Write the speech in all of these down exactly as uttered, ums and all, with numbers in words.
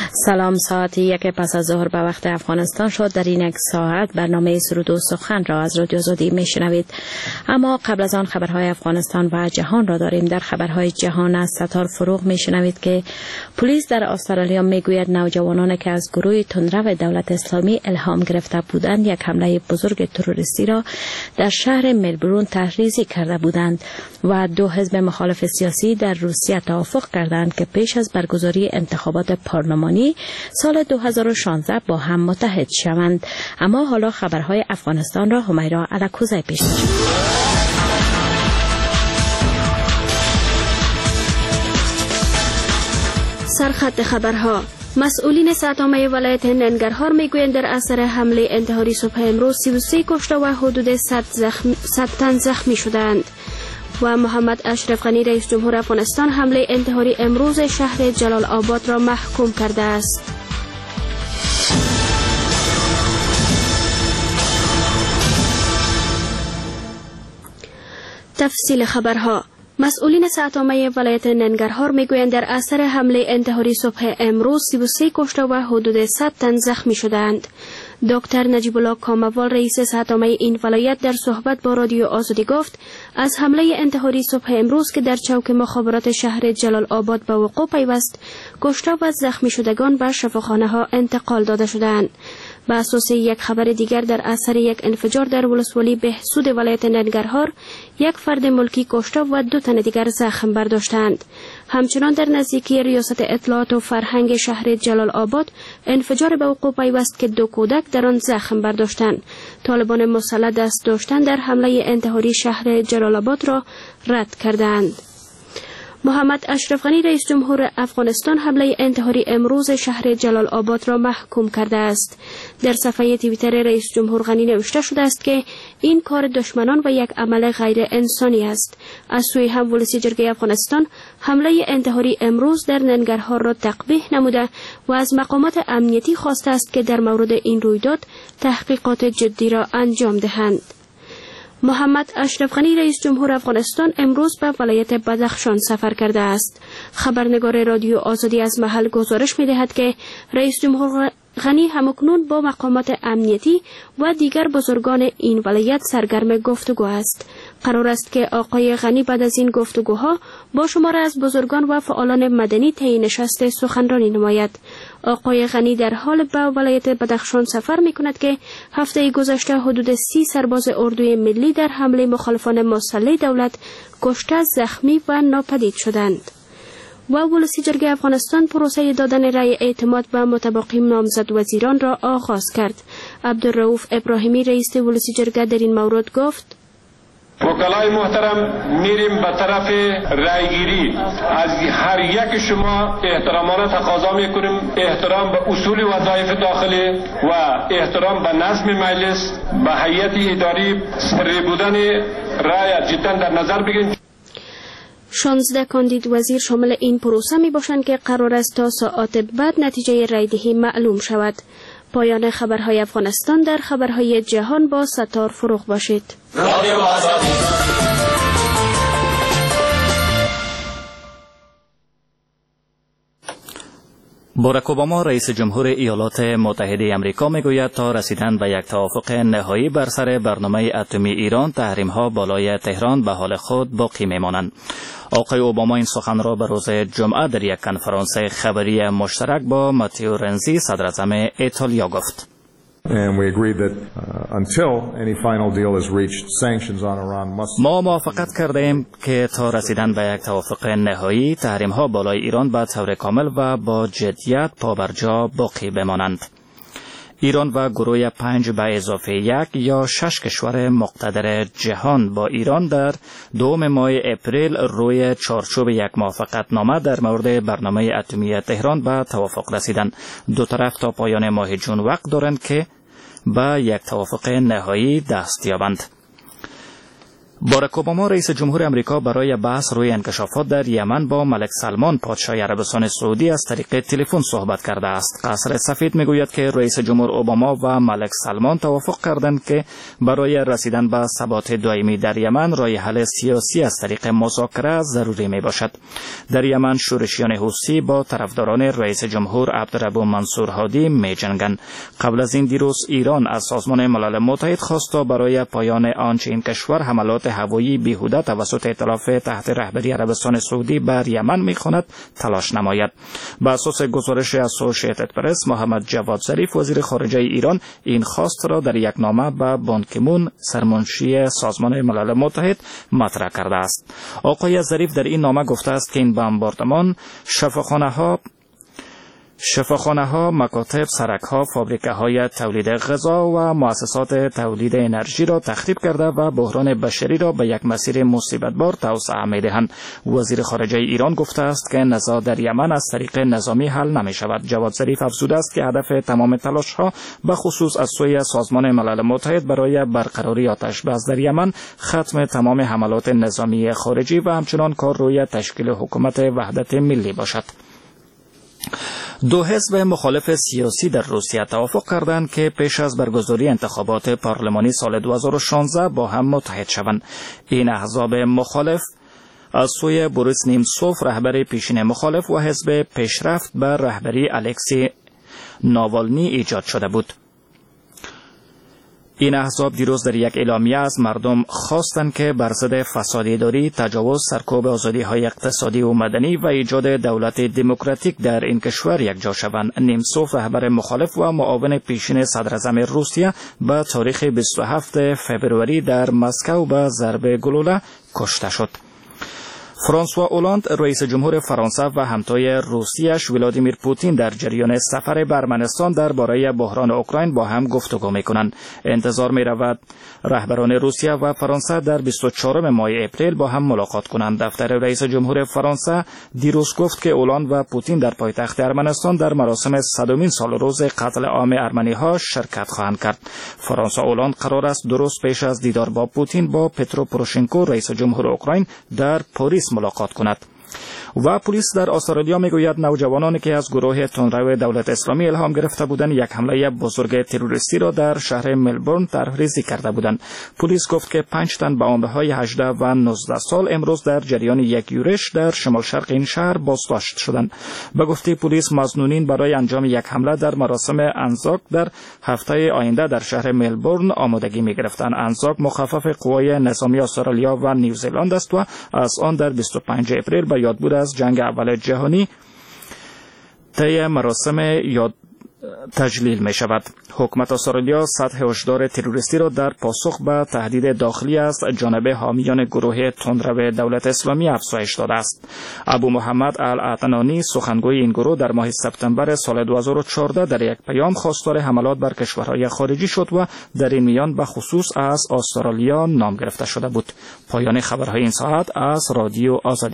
سلام، ساعت یک پس از ظهر به وقت افغانستان شد. در این یک ساعت برنامه سرود و سخن را از رادیو آزادی میشنوید. اما قبل از آن خبرهای افغانستان و جهان را داریم. در خبرهای جهان از ستار فروغ میشنوید که پلیس در استرالیا میگوید نوجوانانی که از گروه تندرو دولت اسلامی الهام گرفته بودند یک حمله بزرگ تروریستی را در شهر ملبورن تحریزی کرده بودند و دو حزب مخالف سیاسی در روسیه توافق کردند که پیش از برگزاری انتخابات پارلمانی سال دو هزار و شانزده با هم متحد شوند. اما حالا خبرهای افغانستان را همیرا علکوزی پیش دارد. سرخط خبرها: مسئولین ساتامه ولایت ننگرهار میگویند در اثر حمله انتحاری صبح امروز سی و سه کشته و حدود صد زخم صد تن زخمی شدند. و محمد اشرف غنی رئیس جمهور افغانستان حمله انتحاری امروز شهر جلال آباد را محکوم کرده است. تفصیل خبرها: مسئولین ساتامه ولایت ننگرهار میگویند در اثر حمله انتحاری صبح امروز سی و سه کشته و حدود صد تن زخمی شدند. دکتر نجیب الله کاموال رئیس ساتامه این ولایت در صحبت با رادیو آزادی گفت از حمله انتحاری صبح امروز که در چوک مخابرات شهر جلال آباد به وقوع پیوست، کشته و زخمی شدگان به شفاخانه ها انتقال داده شدند. به اساس یک خبر دیگر در اثر یک انفجار در ولسوالی بهسود ولایت ننگرهار یک فرد ملکی کشته و دو تن دیگر زخم برداشتند. همچنان در نزدیکی ریاست اطلاعات و فرهنگ شهر جلال آباد انفجار به وقوع پیوست که دو کودک در آن زخم برداشتند. طالبان مسلح دست داشتن در حمله انتحاری شهر جلال آباد را رد کردند. محمد اشرف غنی رئیس جمهور افغانستان حمله انتحاری امروز شهر جلال آباد را محکوم کرده است. در صفحه توییتر رئیس جمهور غنی نوشته شده است که این کار دشمنان و یک عمل غیر انسانی است. از سوی هم ولسی جرگه افغانستان حمله انتحاری امروز در ننگرهار را تقبیح نموده و از مقامات امنیتی خواسته است که در مورد این رویداد تحقیقات جدی را انجام دهند. محمد اشرف غنی رئیس جمهور افغانستان امروز به ولایت بدخشان سفر کرده است. خبرنگار رادیو آزادی از محل گزارش می‌دهد که رئیس جمهور غنی همکنون با مقامات امنیتی و دیگر بزرگان این ولایت سرگرم گفتگو است. قرار است که آقای غنی بعد از این گفتگوها با شمار از بزرگان و فعالان مدنی طی نشست سخنرانی نماید. آقای غنی در حال به ولایت بدخشان سفر می کند که هفته گذشته حدود سی سرباز اردوی ملی در حمله مخالفان مسلح دولت کشته، زخمی و ناپدید شدند. و ولسی جرگه افغانستان پروسه دادن رأی اعتماد به متباقی نامزد وزیران را آغاز کرد. عبدالرؤوف ابراهیمی رئیس ولسی جرگه در این مورد گفت: وکلای محترم، میریم به طرف رأیگیری. از هر یک شما احترامانه تقاضا میکنیم احترام به اصول وظایف داخلی و احترام به نظم مجلس، به هیئت اداری سری بودن رأی جدا در نظر بگیرید. شانزده کاندید وزیر شامل این پروسه می باشند که قرار است تا ساعات بعد نتیجه رأیدهی معلوم شود. پایان خبرهای افغانستان. در خبرهای جهان با ستار فروغ باشید. باراک اوباما رئیس جمهور ایالات متحده آمریکا میگوید تا رسیدن به یک توافق نهایی بر سر برنامه اتمی ایران تحریم‌ها بالای تهران به حال خود باقی میمانند. آقای اوباما این سخن را به روز جمعه در یک کنفرانس خبری مشترک با ماتیو رنزی صدر اعظم ایتالیا گفت. ما موافقت کردیم که تا رسیدن به یک توافق نهایی تحریم‌ها بالای ایران به طور کامل و با جدیت پابرجا باقی بمانند. ایران و گروه پنج به اضافه یک یا شش کشور مقتدر جهان با ایران در دوم ماه اپریل روی چارچوب یک موافقتنامه در مورد برنامه اتمی تهران به توافق رسیدند. دو طرف تا پایان ماه جون وقت دارند که به یک توافق نهایی دست یابند. باراک اوباما رئیس جمهور امریکا برای بحث روی انکشافات در یمن با ملک سلمان پادشاه عربستان سعودی از طریق تلفن صحبت کرده است. قصر سفید میگوید که رئیس جمهور اوباما و ملک سلمان توافق کردند که برای رسیدن به ثبات دائمی در یمن راه حل سیاسی از طریق مذاکره ضروری می باشد. در یمن شورشیان حوثی با طرفداران رئیس جمهور عبدالرب منصور هادی می جنگند. قبل از این دیروز ایران از سازمان ملل متحد خواست تا برای پایان آنچه این کشور حملات هوایی بیهوده توسط ائتلاف تحت رهبری عربستان سعودی بر یمن می‌خواند تلاش نماید. بر اساس گزارش اسوسییتد پرس، محمد جواد ظریف وزیر خارجه ایران این خواست را در یک نامه به بان کی مون سرمنشی سازمان ملل متحد مطرح کرده است. آقای ظریف در این نامه گفته است که این بمباردمان شفاخانه‌ها شفاخانه ها، مکاتب، سرک ها، فابریکه های تولید غذا و مؤسسات تولید انرژی را تخریب کرده و بحران بشری را به یک مسیر مصیبتبار توسعه می دهند. وزیر خارجه ایران گفته است که نزاع در یمن از طریق نظامی حل نمی شود. جواد ظریف افزوده است که هدف تمام تلاش ها به خصوص از سوی سازمان ملل متحد برای برقراری آتش بس در یمن، ختم تمام حملات نظامی خارجی و همچنان کار روی تشکیل حکومت وحدت ملی باشد. دو حزب مخالف سیاسی در روسیه توافق کردند که پیش از برگزاری انتخابات پارلمانی سال دو هزار و شانزده با هم متحد شوند. این احزاب مخالف از سوی بوریس نیمسوف رهبر پیشین مخالف و حزب پیشرفت بر رهبری الکسی ناوالنی ایجاد شده بود. این احزاب دیروز در یک اعلامیه از مردم خواستند که بر ضد فساد اداری، تجاوز، سرکوب آزادی‌های اقتصادی و مدنی و ایجاد دولت دموکراتیک در این کشور یکجا شوند. نیمسوف رهبر مخالف و معاون پیشین صدراعظم روسیه به تاریخ بیست و هفتم فوریه در مسکو به ضرب گلوله کشته شد. فرانسوا اولاند رئیس جمهور فرانسه و همتای روسیش ولادیمیر پوتین در جریان سفر به ارمنستان درباره بحران اوکراین با هم گفتگو می‌کنند. انتظار می‌رود رهبران روسیه و فرانسه در بیست و چهارم ماه اپریل با هم ملاقات کنند. دفتر رئیس جمهور فرانسه دیروز گفت که اولاند و پوتین در پایتخت ارمنستان در مراسم صدمین سال روز قتل عام ارمنی‌ها شرکت خواهند کرد. فرانسه اولاند قرار است درست پیش از دیدار با پوتین با پترو پوروشنکو رئیس جمهور اوکراین در پاریس ملاقات کند. و پلیس در استرالیا میگوید نوجوانانی که از گروه تندرو دولت اسلامی الهام گرفته بودند یک حمله بزرگ تروریستی را در شهر ملبورن طرحریزی کرده بودند. پلیس گفت که پنج تن به عمرهای هجده و نوزده سال امروز در جریان یک یورش در شمال شرق این شهر بازداشت شدند. به گفته پلیس مظنونین برای انجام یک حمله در مراسم انزاک در هفته آینده در شهر ملبورن آمادگی می‌گرفتند. انزاک مخفف قوای نظامی استرالیا و نیوزیلند است و از آن در بیست و پنجم اپریل به یاد بود از جنگ اول جهانی طی مراسم یاد تجلیل می شود. حکومت استرالیا سطح هشدار تروریستی را در پاسخ به تهدید داخلی از جانب حامیان گروه تندرو دولت اسلامی افزایش داده است. ابو محمد العدنانی سخنگوی این گروه در ماه سپتامبر سال دو هزار و چهارده در یک پیام خواستار حملات بر کشورهای خارجی شد و در این میان به خصوص از استرالیا نام گرفته شده بود. پایان خبرهای این ساعت از رادیو آزادی.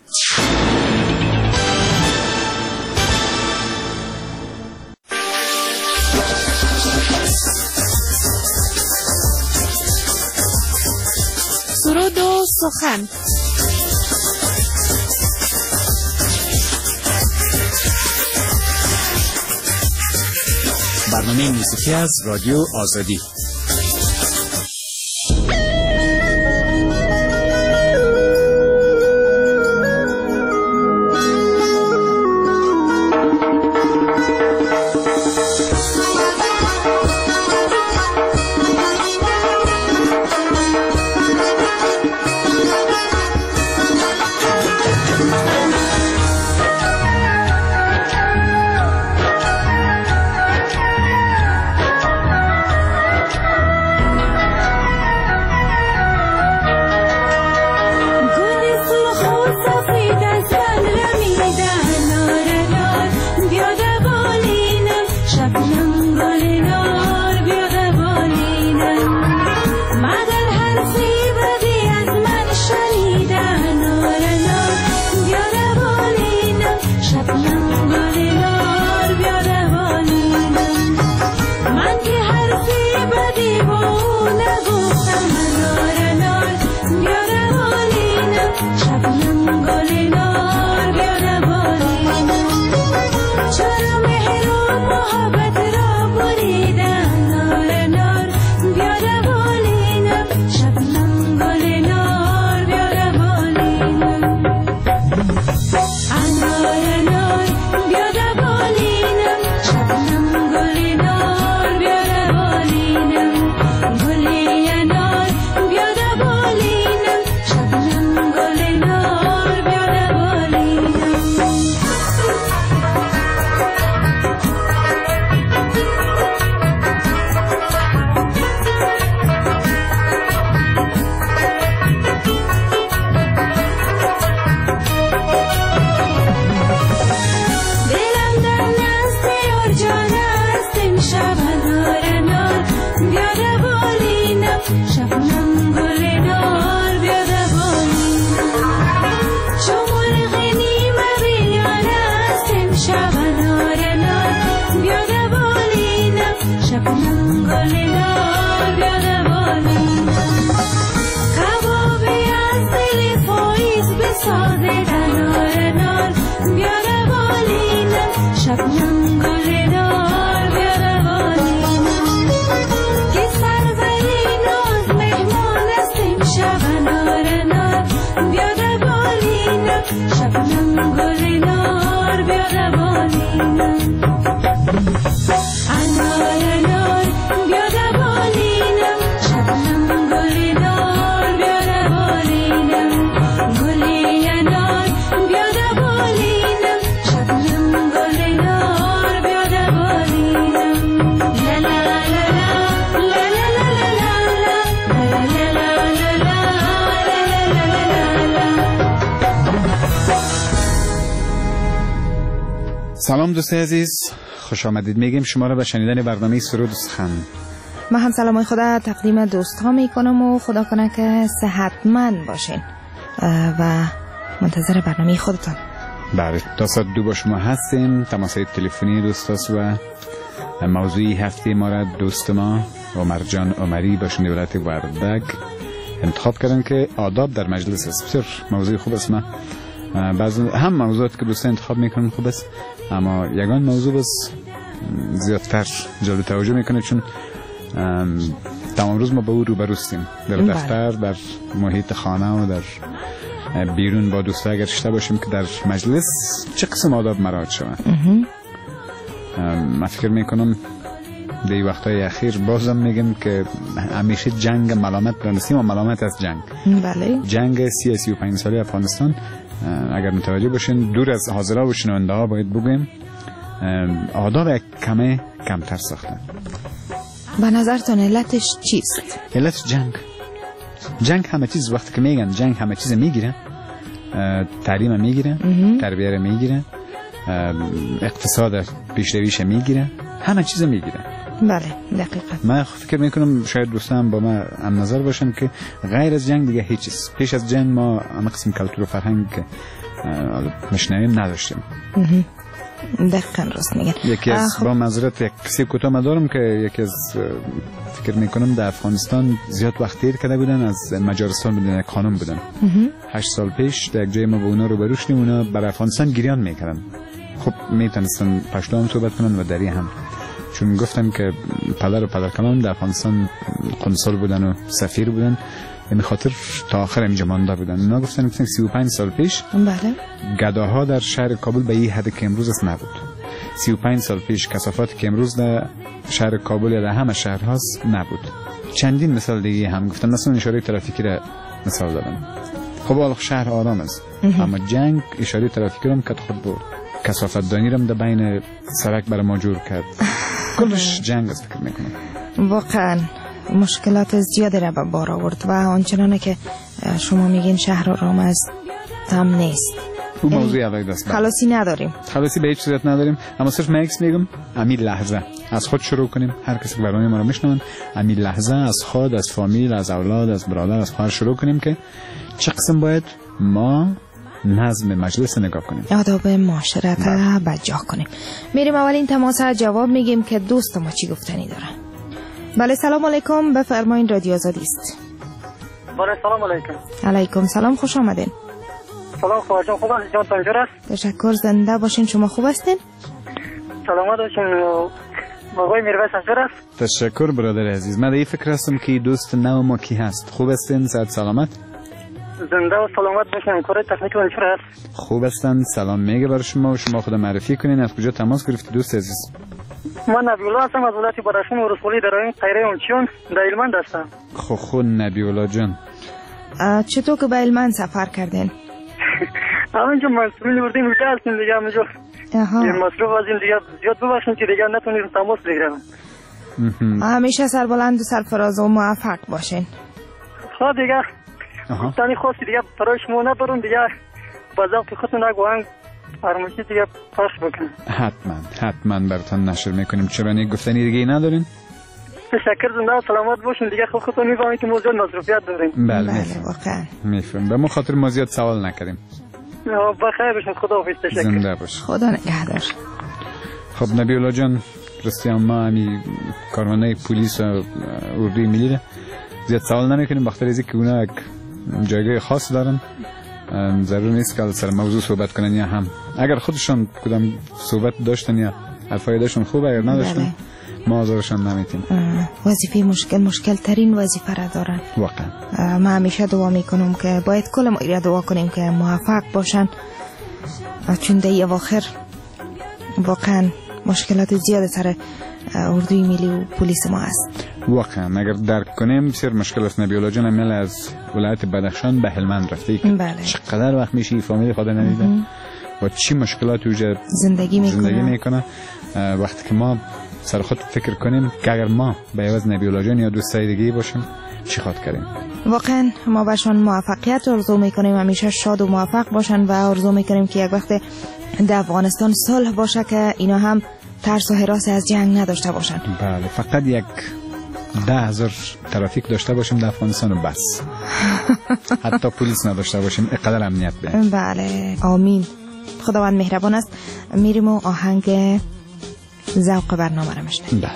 سرود و سخن. برنامه موسیقی از رادیو آزادی. شبنم گل نار بیاره بالینم کبابی از دل پاییز بسازه تنار نار بیاره بالینم شبنم گل نار بیاره بالینم که سرزری ناز مهمان استیم شبنار نار بیاره بالینم شبنم گل نار بیاره بالینم سلام دوست عزیز، خوش آمدید میگیم شما را به شنیدن برنامه سرود و سخن. من هم سلام خدا تقدیم دوست ها میکنم و خدا کنه که صحتمند باشین و منتظر برنامه خودتان. بله، تا ساعت دو با شما هستیم. تماسهای تلفنی دوست هست و موضوعی هفته ما را دوست ما عمر جان عمری باشون ولایت وردک انتخاب کردن که آداب در مجلس است. بسیار موضوع خوب است. من بعضی هم موضوعات که دوستان انتخاب میکنن خوب است، اما یگان موضوع بس زیادتر جلب توجه میکنه، چون تمام روز ما با او روبرو هستیم در دفتر، در محیط خانه و در بیرون با دوستا اگر شده باشیم که در مجلس چه قسم آداب مراعات شود. من فکر میکنم در این وقتهای اخیر بازم میگم که همیشه جنگ ملامت برنسیم و ملامت از جنگ. بله. جنگ سی سی و پنج ساله افغانستان اگر متوجه باشین دور از حاضرها و شنونده ها باید بگویم آداب کمه کمتر ساختن. به نظرتان علتش چیست؟ علت جنگ. جنگ همه چیز، وقتی که میگن جنگ همه چیز میگیره، تعلیم میگیره، تربیه میگیره، اقتصاد پیشرویش میگیره، همه چیز میگیره. بله دقیقاً. من فکر میکنم شاید دوستان با ما هم نظر باشن که غیر از جنگ دیگه هیچ چیز. پیش از جنگ ما هم قسم کلتور و فرهنگ که مشنویم نداشتیم. دقیقاً راست میگن. یکی از با معذرت یک کسی کوتاه دارم که یکی از فکر میکنم در افغانستان زیاد وقت تیر کرده بودن، از مجارستان بودن، یک خانم بودن. هشت سال پیش در یک جای ما با اونا روبرو شدیم، اونا برای افغانستان گریان میکردن. خب میتونستن پشتو هم صحبت کنن و دری هم، چون گفتن که پدر و پدر کلام در افغانستان قنصل بودن و سفیر بودن، به خاطر تا آخر اینجا مانده بودن. اونا گفتن که سی و پنج سال پیش بله گداها در شهر کابل به این حد که امروز است نبود. سی و پنج سال پیش کثافاتی که امروز در شهر کابل یا در همه شهرهاست نبود. چندین مثال دیگه هم گفتن، مثلا اشاره ترافیکی را مثال دادن. خب حالا شهر آرام است، اما جنگ اشاره ترافیکی را هم که خود برد، کثافت دانی را در بین سرک برای ما جور کرد. کلش جنگ است فکر میکنم. واقعا مشکلات زیادی را به بار آورد و آنچنانه که شما میگین شهر آرام است هم نیست. اون موضوع علاقه دست خلاصی نداریم، خلاصی به هیچ صورت نداریم، اما صرف مکس میگم امی لحظه از خود شروع کنیم. هر کسی که برنامه ما رو میشنون امی لحظه از خود، از فامیل، از اولاد، از برادر، از خواهر شروع کنیم که چه قسم باید ما نظم مجلس نگاه کنیم، آداب معاشرت را بجا کنیم. میریم اولین تماس جواب میگیم که دوست ما چی گفتنی داره. بله سلام علیکم، بفرمایید رادیو آزادی است. بله سلام علیکم. علیکم سلام، خوش آمدین. سلام خواهر جان، خوب هستید؟ جان تنجور است. تشکر، زنده باشین. شما خوب هستین؟ سلامت باشین. آقای میرویس تنجور است. تشکر برادر عزیز. من این فکر هستم که دوست نو ما کی هست. خوب هستین؟ صحت سلامت؟ زنده و سلامت باشین. کار تکنیک منچور است. خوب هستن. سلام میگه برای شما و شما خود معرفی کنین. از کجا تماس گرفتید دوست عزیز؟ من نبی الله هستم از ولایت بادرشان و رسولی در این قیره اونچیون در هلمند هستم. خب خود نبی الله جان چطور که به هلمند سفر کردین؟ همینجا مسئولین اردیم بوده هستیم دیگه، همینجا یه مصروف از این دیگه زیاد ببخشیم که دیگه نتونیم تماس بگیرم. همیشه سربلند و سرفراز و موفق باشین. خب دیگه تانی خواستی دیگه برای شما ندارم دیگه، با ذوق خودتون یک آهنگ فرمایشی دیگه پخش بکنم. حتما حتما براتون نشر میکنیم. چرا نه گفتنی دیگه نادارین؟ تشکر، زنده و سلامت باشین دیگه. خب خودتون میفهمید که موضوع مصروفیت داریم. بله بله واقعا میفهم. به ما خاطر ما زیاد سوال نکردیم. بخیر باشین. خداحافظ. تشکر. زنده باش. خدا نگهدار. خب نبی الله جان میفرستیم. ما همی کارمندای پلیس و اردوی ملی زیاد سوال نمیکنیم، بخاطر از اینکه اونا یک جایگاه خاص دارن، ضرور نیست که سر موضوع صحبت کنن، یا هم اگر خودشون کدام صحبت داشتن یا حرفای داشتن خوبه، اگر نداشتن ما آزارشان نمیتیم. وظیفه مشکل مشکل ترین وظیفه را دارن واقعا. ما همیشه دعا میکنم که باید کل ما ایرا دعا کنیم که موفق باشن، چون در اواخر واقعا مشکلات زیاد سر اردوی ملی و پلیس ما است. واقعا اگر درک کنیم بسیار مشکل است. نبی الله جان عمل از ولایت بدخشان به هلمند رفته، بله. چقدر وقت میشه فامیل خود ندیده و چی مشکلات وجود زندگی میکنه زندگی میکنه. وقتی که ما سر خود فکر کنیم که اگر ما به عوض نبی الله جان یا دوستای دیگه باشیم چی خواهد کردیم. واقعا ما بهشون موفقیت آرزو میکنیم، همیشه شاد و موفق باشن و آرزو میکنیم که یک وقت در افغانستان صلح باشه که اینا هم ترس و هراس از جنگ نداشته باشن. بله، فقط یک ده هزار ترافیک داشته باشیم در افغانستان و بس. حتی پلیس نداشته باشیم، اقدر امنیت بهم. بله آمین. خداوند مهربان است. میریم و آهنگ ذوق برنامه رو میشنویم. بله.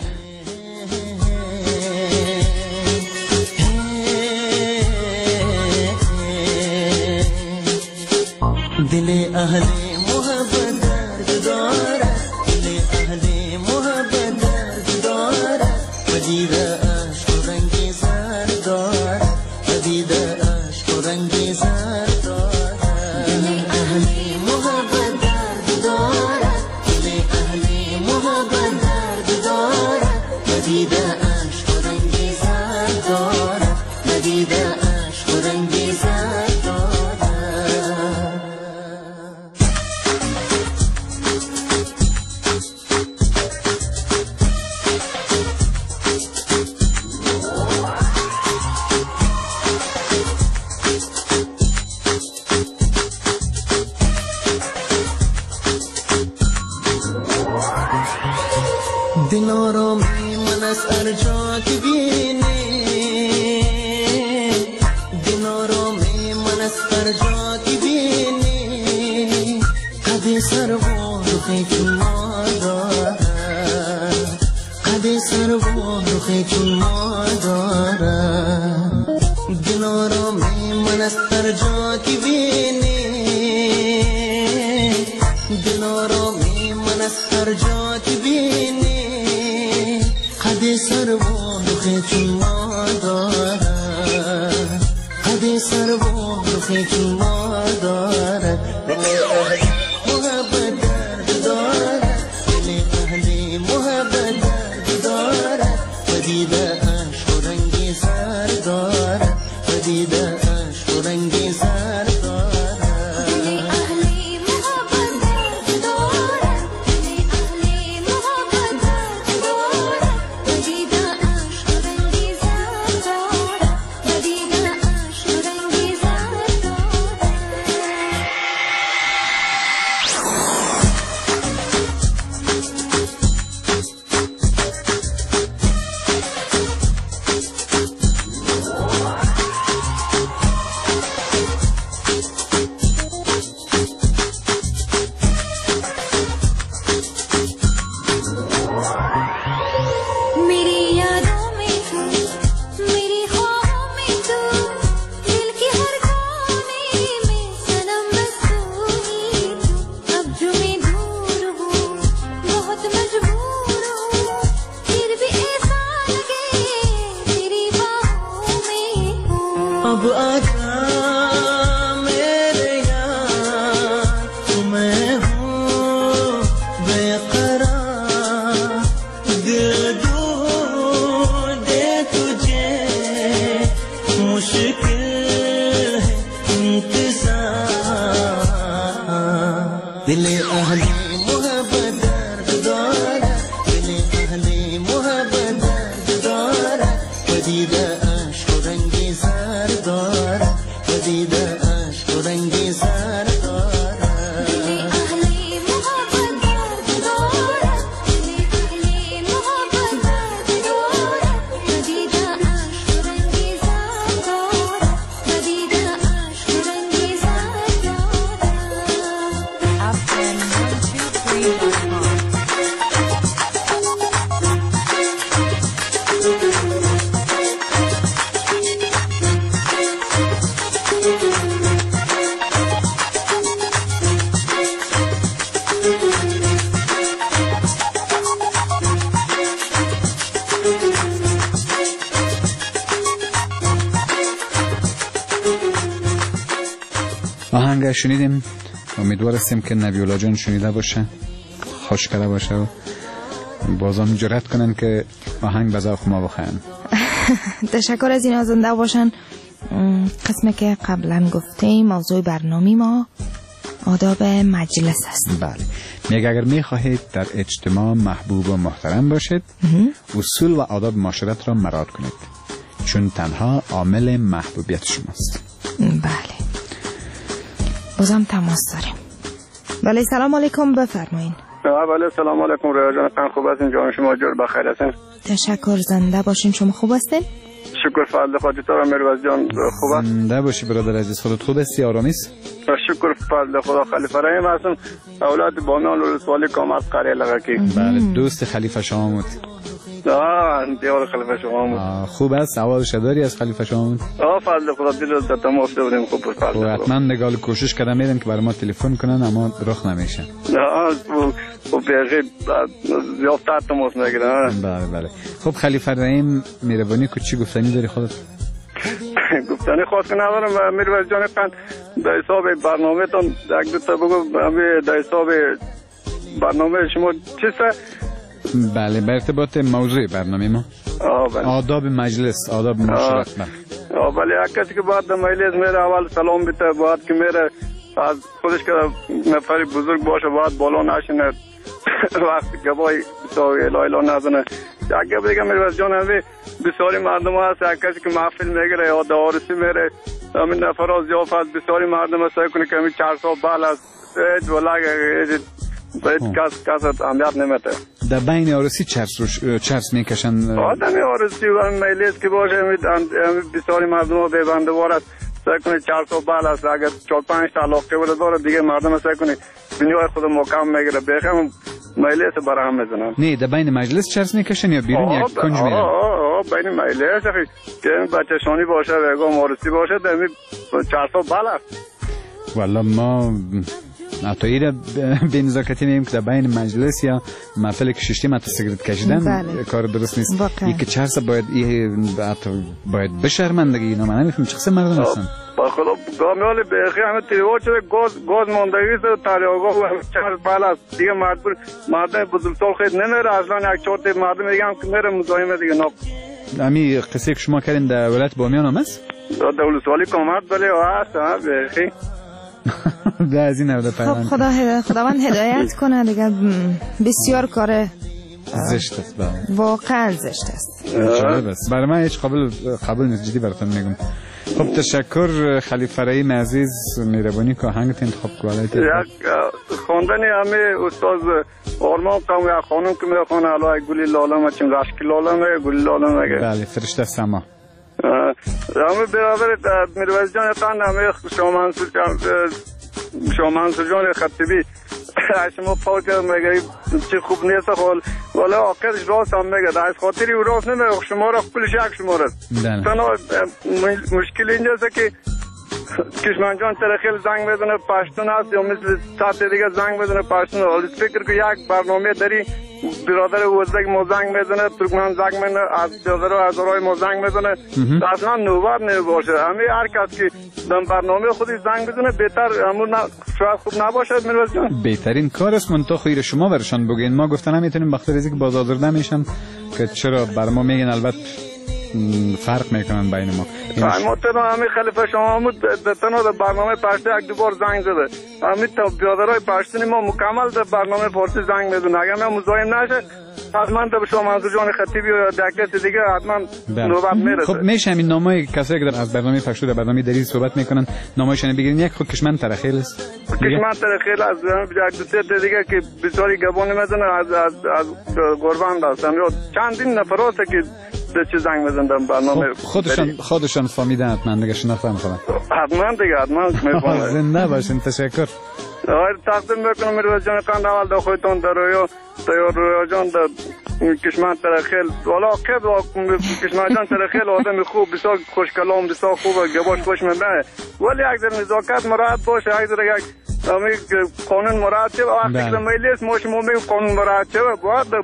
دل اهل محبت درد داره، دل اهل محبت درد داره، پدید عشق و رنگ زرد داره، پدید عشق و رنگ زرد داره. دل اهل محبت درد داره، دل اهل محبت درد داره، پدید عشق و رنگ زرد داره، پدید عشق و رنگ زرد داره. دلارم من از ارجا که بینی، دلارم من از ارجا که بینی، قد سر و رخی چون ما داره، قد سر و رخی چون ما داره. دلارم من از ارجا که بینی، دلارم من از ارجا که بینی، قد سر و رخی چون ما داره، قد سر و رخی چون ما داره. دل اهل محبت درد داره، دل اهل محبت درد داره، پدید عشق و رنگ زرد داره، پدید عشق و رنگ زرد داره. دل اهل محبت درد داره، دل اهل محبت درد داره، پدید عشق و رنگ زرد داره، پدید عشق و رنگ زرد داره. دل اهل محبت درد داره، دل اهل محبت درد داره، پدید عشق و رنگ زرد داره، پدید عشق و رنگ زرد داره. آهنگ شنیدیم، امیدوار هستیم که نبیولا جان شنیده باشه، خوش کرده باشه و بازم جرأت کنن که آهنگ به ذوق ما بخوان. تشکر از این زنده باشن. قسمی که قبلا گفتیم موضوع برنامه ما آداب مجلس است. بله، میگه اگر میخواهید در اجتماع محبوب و محترم باشید اصول و آداب معاشرت را مراعات کنید، چون تنها عامل محبوبیت شماست. بله، بازم تماس داریم. بله، سلام علیکم، بفرمایید. بله، سلام علیکم. رویا جان خوب هستین؟ جان شما جور بخیر هستین؟ تشکر، زنده باشین. شما خوب هستین؟ شکر، فضل خدا. تو مروز جان خوب است؟ زنده باشی برادر عزیز. خودت خوب هستی؟ آرامی است؟ شکر، فضل خدا. خلیفه رحیم هستم، اولاد بامیان ولسوالی کامت قریه لغکی. بله، دوست خلیفه شامود. آه، دیوار خلیفه شامود. خوب است؟ اول شداری از خلیفه شامود؟ آه، فضل خدا. دل دتم افته بودیم. خوب بود فضل خدا. حتما نگال کوشش کردم میرم که برای ما تلفن کنن اما رخ نمیشه. آه، خب بغیر زیاد تماس میگیرن. بله بله. خب خلیفه رحیم مهربانی کو چی گفتنی داری خودت؟ گفتنی خاص ندارم میروز جان خان. در حساب برنامه تون یک دو تا بگو. در حساب برنامه شما چیست؟ بله، به ارتباط موضوع برنامه ما آداب مجلس، آداب معاشرت. آه بله، یک کسی که باید در مجلس میره اول سلام بیته، باید که میره از خودش که نفری بزرگ باشه باید بالا نشینه، وقتی گواهی ساوی لایلا نزنه. یک گب دیگه میروز جان همی بسیاری مردم هست، یک کسی که محفل میگیره یا دارسی میره همین نفر ها زیافت بسیاری مردم هست سعی کنه که همین چهار سال بل است هیچ ولگ باید کس کس اهمیت نمیده. در بین آرسی چرس چرس میکشن؟ آدمی آرسی و مجلس که باشه همین بسیاری مردم ها بیبنده وارد سعی کنه چهار سال بل است، اگر چهار پنج تا علاقه بوده داره دیگه مردم سعی کنه دنیای خود محکم میگیره بخم مجلس برای هم میزنن. نه، در بین مجلس چرس میکشن یا بیرون یک کنج میرن؟ آه آه بین مجلس که بچه شانی باشه و آرسی باشه در چهار سال بل است. والا ما نتایی را به نزاکتی میگیم که در بین مجلس یا محفل که ششتی متر سیگرت کشیدن بله. کار درست نیست. یک چهار سال باید باید بشرمندگی اینا من نمیفهم چه قسم مردم هستن. با خدا گامیال بخی همه تیوار شده گاز گاز ماندگی سر تاریاغا و چهار بال است دیگه مردم مردم بزرگسال خیلی نمیره اصلا یک چهار تا مردم دیگه هم که میره مزاحمه دیگه ناق. امی قصه که شما کردین در ولایت بامیان هم است؟ در ولسوالی کامت بله هست ها بخی. ده از این نوده خب خدا خداوند هدایت کنه دیگه. بسیار کار زشت است. واقعا زشت است. جالب است. برای من هیچ قابل قبول نیست، جدی براتون میگم. خب تشکر خلیفه رحیم عزیز، مهربانی که آهنگت انتخاب کردید. یک خواندن همه استاد آرمان قوم یک خانم که میخونه علی گلی لالم چون رشک لالم گلی لالم میگه. بله، فرشته سما. همه برابر میروز جان خان همه شما منصور شما منصور جان خطیبی شما پاک میگه چه خوب نیست خال ولی آخرش راست هم میگه از خاطری او راست نمیگه شما را کلش یک شما را تنها مشکل اینجاست که کشمن جان ترخیل زنگ بزنه پشتون هست یا مثل ساعت دیگه زنگ بزنه پشتون حالی فکر که یک برنامه داری برادر وزدگ ما زنگ بزنه ترکمن زنگ بزنه از برادر و هزارهای ما زنگ بزنه اصلا نوبت نباشه همه هر کس که در برنامه خودی زنگ بزنه بهتر همون شاید خوب نباشد میروز جان بهترین کار است من تا خیر شما برشان بگین ما گفتن نمیتونیم بخاطر اینکه باز آزرده میشن که چرا بر ما میگن البته فرق میکنن بین ما ما تنها همین خلیفه شما همون تنها در برنامه پشته یک دوبار زنگ زده همین تا بیادرهای پشتونی ما مکمل در برنامه فارسی زنگ میدونه اگر ما مزاحم نشه حتما در شما منظور جان خطیبی و دکت دیگه حتما نوبت میرسه. خب میشه همین نامای کسایی که در از برنامه پشتو در برنامه دری صحبت میکنن نامایشون بگیرین. یک خود کشمن ترخیل است کشمن ترخیل از یک دو سه دیگه که بسیاری گبانی میزنه از از از قربان هستن یا چندین نفراته که چه زنگ بزندم برنامه خودشان خودشان فهمیدن حتما دیگه شناختن خودم حتما دیگه حتما میفهمن. زنده باشین. تشکر. آره تقدیم میکنم میروز جان قند اول در خودتون در رویا تیار رویا جان در کشمن ترخیل والا خیلی کشمن جان ترخیل آدم خوب بسیار خوش کلام بسیار خوبه گباش خوش میبنه ولی یک در نزاکت مراعات باشه یک در یک قانون مراعات شه وقتی که مجلس ما شما میگیم قانون مراعات شه باید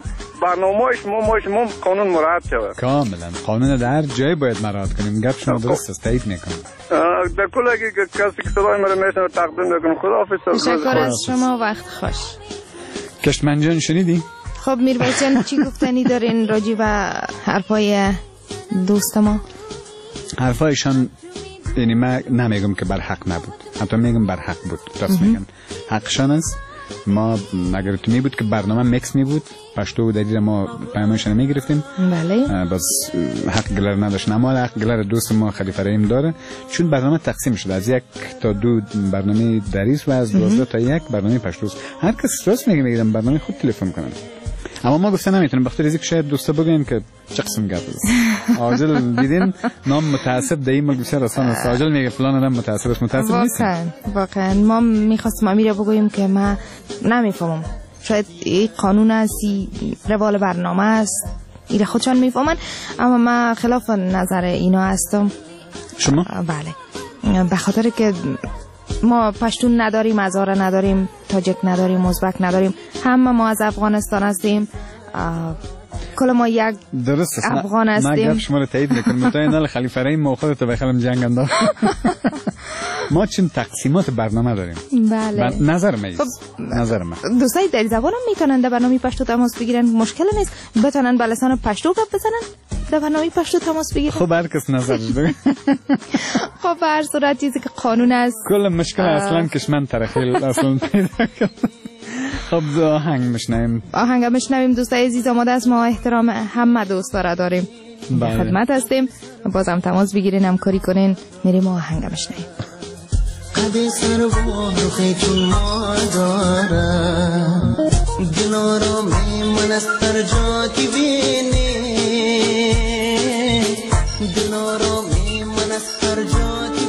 برنامه شما ما شما قانون مراعات شود. کاملا قانون در جای باید مراعات کنیم. گپ شما درست است، تایید میکنم. در کل اگه کسی که صدای مرا میشنوه تقدیم میکنم. خداحافظ. تشکر از شما، وقت خوش. کشمن جان شنیدی؟ خب میربایز جان چی گفتنی دارین راجع به حرفای دوست ما؟ حرفایشان یعنی من نمیگم که بر حق نبود، حتی میگم بر حق بود. راست میگم حقشان است. ما اگر تو می بود که برنامه میکس می بود پشتو و دلیل ما پیامشون میگرفتیم. بله. بس حق گلر نداشت. اما حق گلر دوست ما خلیفه رحیم داره، چون برنامه تقسیم شده از یک تا دو برنامه دریس و از دوازده تا یک برنامه پشتوست. هر کس راست میگه میگم برنامه خود تلفن کنن. اما ما گفته نمیتونیم بخاطر اینکه شاید دوستا بگن که چه قسم گپ است. عاجل دیدین نام متعصب دایم بسیار آسان است. عاجل میگه فلان آدم متعصب است، متعصب نیست. واقعا واقعا ما میخواستیم امیر بگوییم که ما نمیفهمم. شاید این قانون است، روال برنامه است. ایره خودشان میفهمن، اما ما خلاف نظر اینا هستم. شما؟ بله. به خاطر که ما پشتون نداریم، هزاره نداریم، تاجک نداریم، ازبک نداریم، همه ما از افغانستان هستیم. کل ما یک درست است. افغان هستیم. من گفت شما رو تایید میکنم. متأینال خلیفه رحیم ما خودت بخلم جنگ انداخت. ما چون تقسیمات برنامه داریم. بله. نظر من خب نظر من دوستای در زبان هم میتونن در برنامه پشتو تماس بگیرن، مشکل نیست. بتونن به لسان پشتو گپ بزنن، در برنامه پشتو تماس بگیرن. خب هر کس نظرش بگه. خب به هر صورت چیزی که قانون است. کل مشکل اصلا کشمن ترخیل اصلا پیدا کرد. خب آهنگ میشنویم. آهنگ میشنویم. دوستای عزیز آماده است. ما احترام همه دوستا را داریم. بله. خدمت هستیم. بازم تماس بگیرین، همکاری کنین، میریم آهنگ میشنویم. قد سر و رخی چون ما دارم دلارا من از هر جا که بینی دلارا من از هر جا که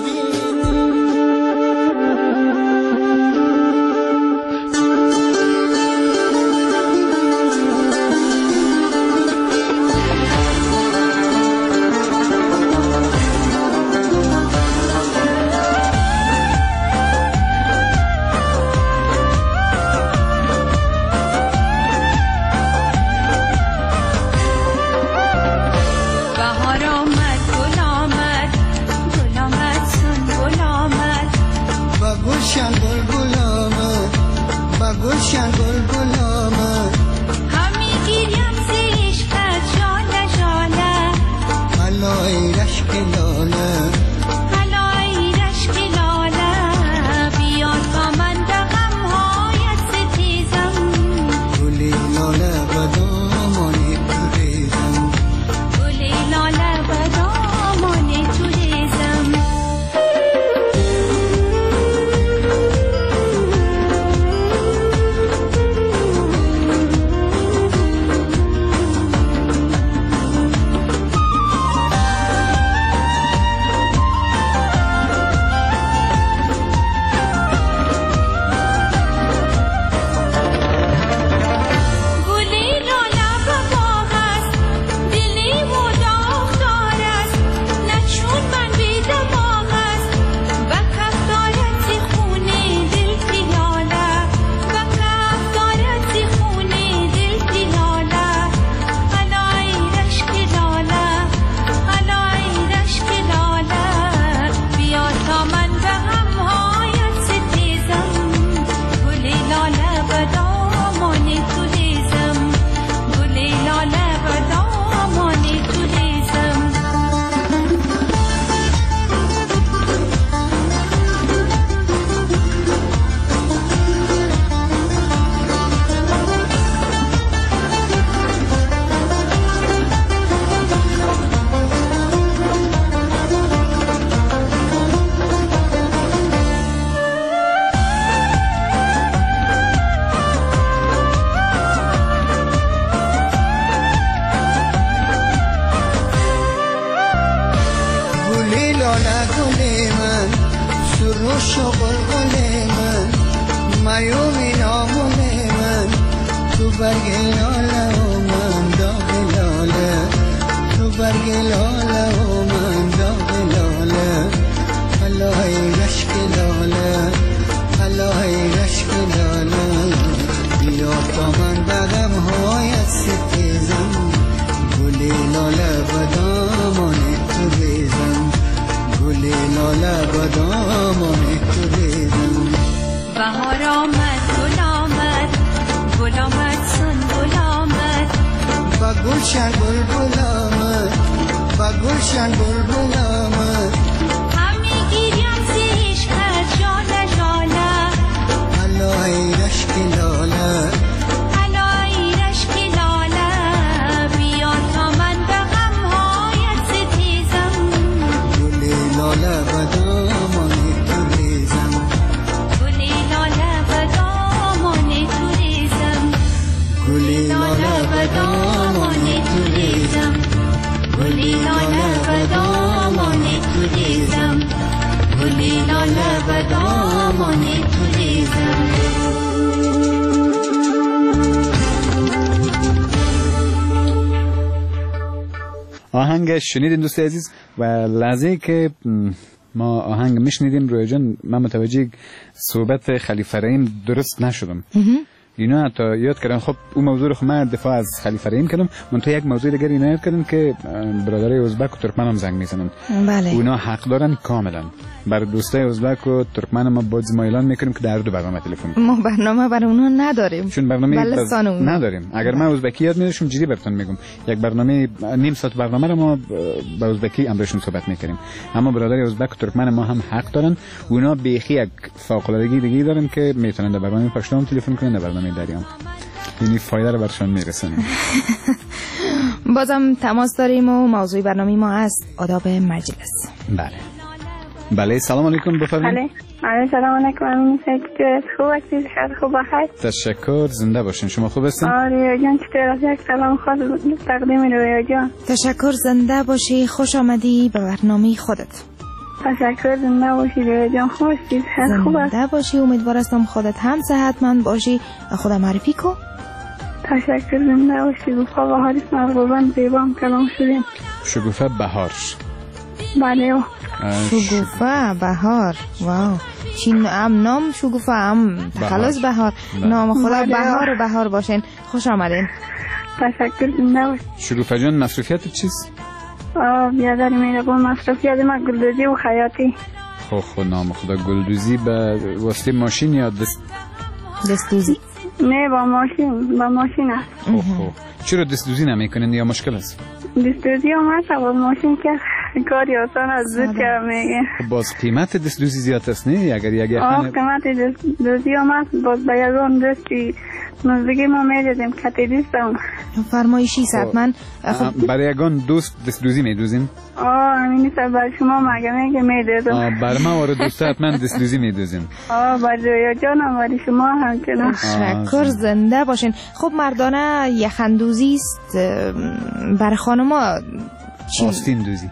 گلشن گل گل آمد همی گیریم زیش که جاله جاله حلای رشک لاله حلای رشک لاله بیاد با من دقم های ستیزم گلی لاله بدامانی تو ریزم گلی لاله بدامانی تو ریزم بیا تا من بدم های ستی گلشن بلبلامه با گلشن بلبلامه همی گیریم زیش کرد جاله جاله علای رشک لاله علای رشک لاله بیار تا من به غمهایت ستیزم گل لاله و دامان تو ریزم گل لاله و دامان تو ریزم گل لاله و دامان تو ریزم گل لاله و دامان تو ریزم گل لاله و دامان تو ریزم. آهنگ شنیدین دوست عزیز و لحظه که ما آهنگ میشنیدیم رویا جان من متوجه صحبت خلیفه رحیم درست نشدم. اینا حتی یاد کردن خب اون موضوع رو خب من دفاع از خلیفه رحیم کردم منتها یک موضوع دیگر اینا یاد کردن که برادرای ازبک و ترکمن هم زنگ میزنن. بله. اونا حق دارن کاملا. برای دوستای ازبک و ترکمن ما باز ما اعلان میکنیم که در دو برنامه تلفنی ما برنامه برای اونا نداریم. چون برنامه بس نداریم. اگر من ازبکی یاد میداشم جدی براتون میگم یک برنامه نیم ساعت برنامه رو ما با ازبکی امروشون صحبت میکنیم. اما برادرای ازبک و ترکمن ما هم حق دارن. اونا بیخی یک فوق العادگی دیگه دارن که میتونن در برنامه پشتم تلفن کنن در برنامه دریام. یعنی فایده رو برشان میرسونیم. بازم تماس داریم و موضوع برنامه ما است آداب مجلس. بله. بله سلام علیکم بفرمایید. بله. بله سلام علیکم امین سید خوب هستید خیلی خوب بخیر. تشکر زنده باشین شما خوب هستین؟ آره جان چطور یک سلام خاص تقدیم رویا جان. تشکر زنده باشی خوش آمدی به برنامه خودت. تشکر زنده باشی رویا جان خوب هستید خیلی خوب است. زنده باشی امیدوارم خودت هم صحتمند باشی خودت معرفی کن. تشکر زنده باشی شگوفه بهار اسم از قربان زیبام کلام شدیم. شگوفه بهار. بله شگوفه بهار واو چین ام نام شگوفه ام خلاص بهار نام خدا بهار و بهار باشین خوش آمدین. تشکر زنده باشی. شگوفه جان مصروفیت چیست؟ آه بیادر میره با مصروفیت ما گلدوزی و خیاطی. خب خب نام خدا گلدوزی به واسطه ماشین یا دست دستوزی؟ نه با ماشین با ماشین است. خب خب چرا دستوزی نمیکنین یا مشکل است؟ دستوزی هم هست با ماشین که کاری آسان از زود که میگه. خب باز قیمت دستوزی زیاد است نه؟ اگر یک آه قیمت دستوزی هم هست باز به یکان دستی نزدیکی ما میدادیم کتی دستم. فرمایشی حتما برای یکان دوست دستوزی میدوزین؟ آه همینی سر بر شما مگه میگه میدادم. آه بر ما وارد دوست حتما دستوزی میدوزین. آه بر رویا جانم برای شما همچنان. تشکر زنده باشین. خب مردانه یخندوزی است برای خانما چی؟ آستین دوزی.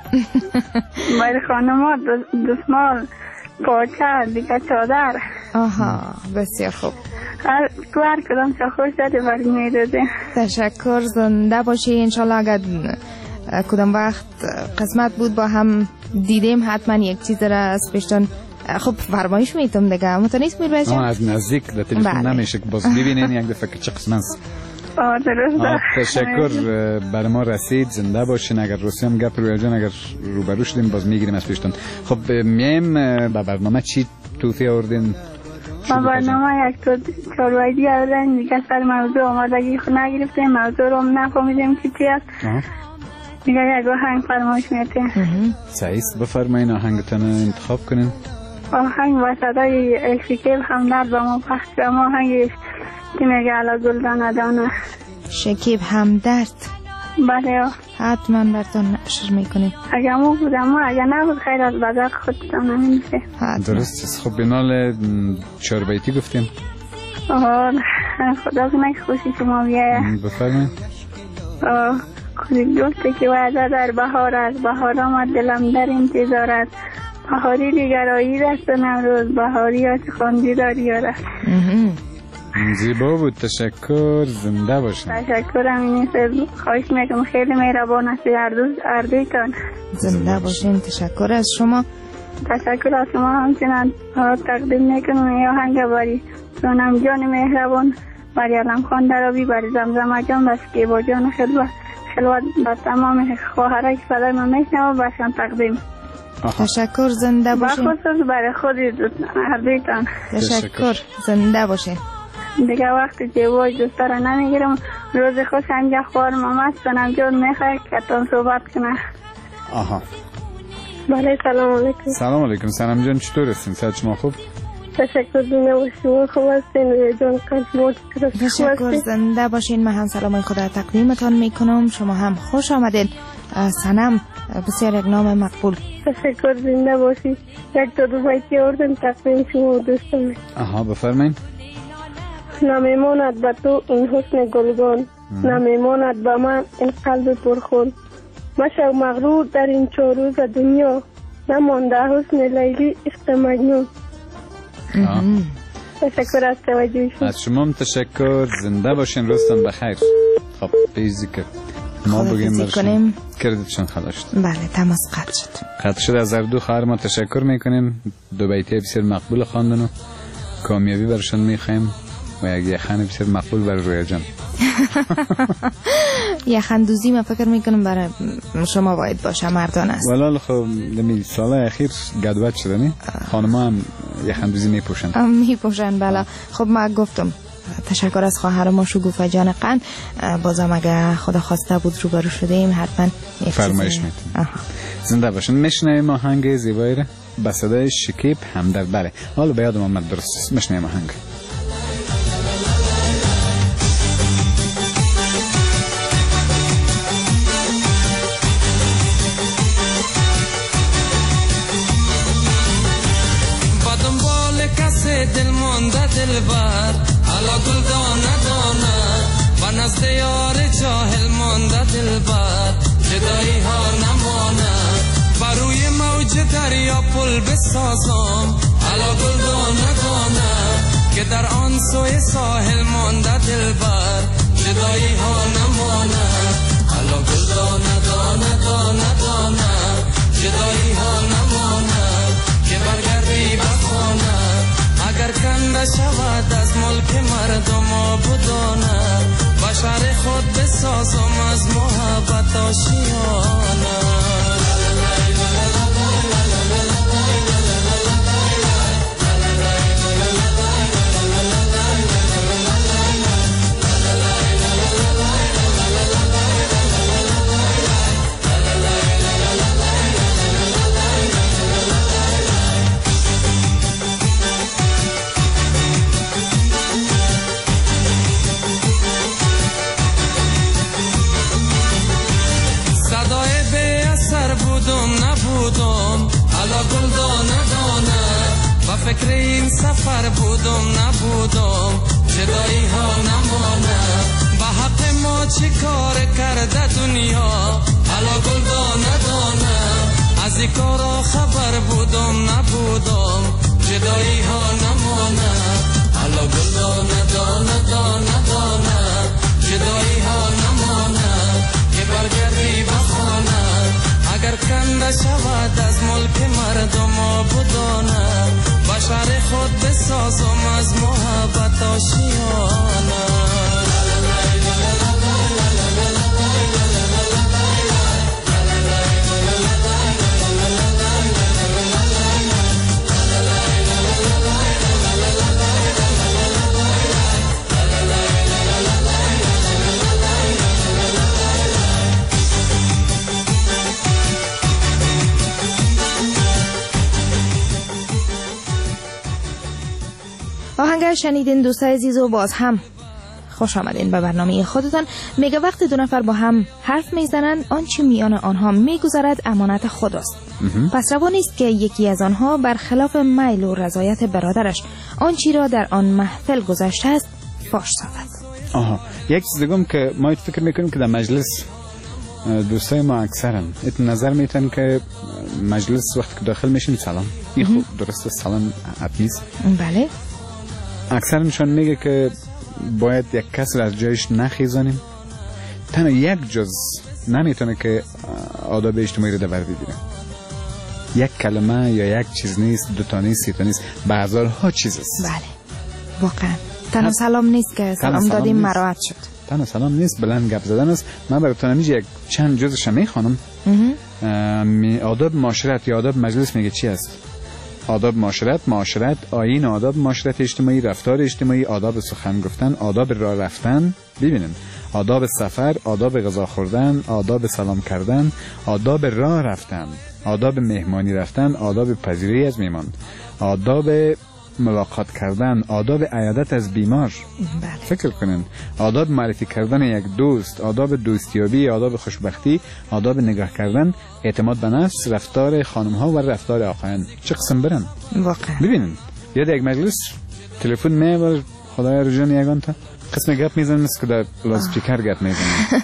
برای خانما دستمال پاچه دیگه چادر. آها بسیار خوب. هر کار کدام چه خوش داده برای میداده. تشکر زنده باشی انشالله اگر کدام وقت قسمت بود با هم دیدیم حتما یک چیز را از پیشتان خب فرمایش میتونم دیگه متنیست میر باشیم. آه از نزدیک در تلفن نمیشه که باز ببینین یک دفعه که چه قسم است. آه درسته. تشکر بر ما رسید زنده باشین. اگر روسی هم گپ رویا جان اگر روبرو شدیم باز میگیریم از پیشتان. خب میم به برنامه چی توفیه آوردین؟ ما برنامه یک تو چاروایدی آوردن دیگه سر موضوع آمادگی خود نگرفتیم موضوع رو نفهمیدیم که چی است. دیگه یک آهنگ فرمایش میتیم. سعیست بفرمایین آهنگتان انتخاب کنین. آهنگ و صدای شکیب همدرد با ما پخش کنم. آهنگ که میگه علا گلدان دانه. شکیب همدرد بله حتما براتون نشر میکنیم. اگه مو بود اما اگه نبود خیر از بدر خودتان نمیشه. درست است. خب بنال چهار بیتی گفتیم. آه خدا کنه که خوشی شما بیایه. بفرمایید. خودی دوسته که وعده در بهار است بهار آمد دلم در انتظار است بهاری دیگرایی دست نمروز بهاری آت خواندی داری است. زیبا بود. تشکر زنده باشین. تشکر امینی سید خواهش میکنم خیلی مهربان هستی هر دویتان. زنده باشین. تشکر از شما. تشکر از شما همچنان تقدیم میکنم یا هنگ باری سونم جان مهربان بری علم خان درابی بری زمزم جان بس که با جان خلوت خلوت با تمام خواهرای که صدای من میشنم و برشان تقدیم. تشکر زنده باشین. بخصوص برای خودی هر دویتان. تشکر زنده باشین. دیگه وقتی جواز دوستا را نمیگیرم. روز خوش اینجا خوارم هم است. سنم جان میخواه که تون صحبت کنه. آها. بله سلام علیکم. سلام علیکم سنم جان، چطور هستین؟ صحت شما خوب؟ تشکر دونه و شما خوب هستین جان قلب. تشکر، زنده باشین. من هم سلام خدا تقدیمتان میکنم. شما هم خوش آمدین. سنم بسیار یک نام مقبول. تشکر، زنده باشی. یک تا دو بیتی آوردم تقدیم شما و دوستم. آها بفرمایید. نمیماند به تو این حسن گلگون، نمیماند به من این قلب پرخون. مشو مغرور در این چهار روز دنیا، نمانده حسن لیلی عشق مجنون. تشکر از توجهشون. از شما هم تشکر، زنده باشین، روزتان بخیر. خب پیزی کرد ما بگیم برشون کردیدشون خلاص شد. بله تماس قطع شد. قطع شد. از هر دو خواهر ما تشکر میکنیم. دو بیتی بسیار مقبول خواندن و کامیابی برشون میخوایم و یک یخن بسیار مقبول برای رویا جان. یخن دوزی من فکر میکنم برای شما باید باشه، مردان است. ولی خب دمی سال اخیر گدوت شده نی؟ خانم هم یخن دوزی میپوشن. میپوشن بله. خب من گفتم تشکر از خواهر ما شگوفه جان قند. بازم اگه خدا خواسته بود روبرو شدیم حتما فرمایش میتونیم. زنده باشن. میشنویم آهنگ زیبایی را به صدای شکیب همدرد. بله حالا به یادم آمد درست. میشنویم آهنگ. دل مانده دل بر علا گل دانه دانه و نزد یار جاهل مانده دل بر جدایی ها نمانه بروی موج دریا پل بسازم علا گل دانه دانه که در آن سوی ساحل مانده دل بر جدایی ها نمانه علا گل دانه دانه دانه دانه جدایی ها نمانه که برگردی بخانه اگر کنده شود از ملک مردم آبودانه بشر خود بسازم از محبت آشیانه. فکر این سفر بودم نبودم جدایی ها نمانه به حق ما چی کار کرده دنیا علا گل دانه دانه از این کارا خبر بودم نبودم جدایی ها نمانه علا گل دانه دانه دانه دانه جدایی ها نمانه که برگردی بخانه اگر کنده شود از ملک مردم آبودانه بشر خود بسازم از محبت آشیانه. آهنگ شنیدین دوستای عزیز و باز هم خوش آمدین به برنامه خودتان. میگه وقتی دو نفر با هم حرف میزنند آنچه میان آنها میگذرد امانت خداست. پس روا نیست که یکی از آنها برخلاف میل و رضایت برادرش آنچه را در آن محفل گذشته است فاش سازد. آها یک چیز دیگم که ما فکر میکنیم که در مجلس دوستای ما اکثرا ات نظر میتن که مجلس وقتی که داخل میشیم سلام این خوب درسته سلام اتیز. بله اکثر نشان میگه که باید یک کس را از جایش نخیزانیم. تنها یک جز نمیتونه که آداب اجتماعی رو در بر بگیره. یک کلمه یا یک چیز نیست، دو تا نیست، سه تا نیست، به هزارها چیز است. بله واقعا تنها سلام نیست که سلام دادیم مراعات شد. تنها سلام نیست، بلند گپ زدن است. من براتون همیشه یک چند جزش میخوانم. آداب معاشرت یا آداب مجلس میگه چی است؟ آداب معاشرت، معاشرت، آیین آداب معاشرت اجتماعی، رفتار اجتماعی، آداب سخن گفتن، آداب راه رفتن. ببینن آداب سفر، آداب غذا خوردن، آداب سلام کردن، آداب راه رفتن، آداب مهمانی رفتن، آداب پذیرایی از میهمان، آداب ملاقات کردن، آداب عیادت از بیمار. بله. فکر کنن آداب معرفی کردن یک دوست، آداب دوستیابی، آداب خوشبختی، آداب نگاه کردن، اعتماد به نفس، رفتار خانم ها و رفتار آقایان. چه قسم برن واقعا. ببینن یاد یک مجلس تلفن میبر خدای رجان یگان تا قسم گپ میزنن است که در لاسپیکر گپ میزنن.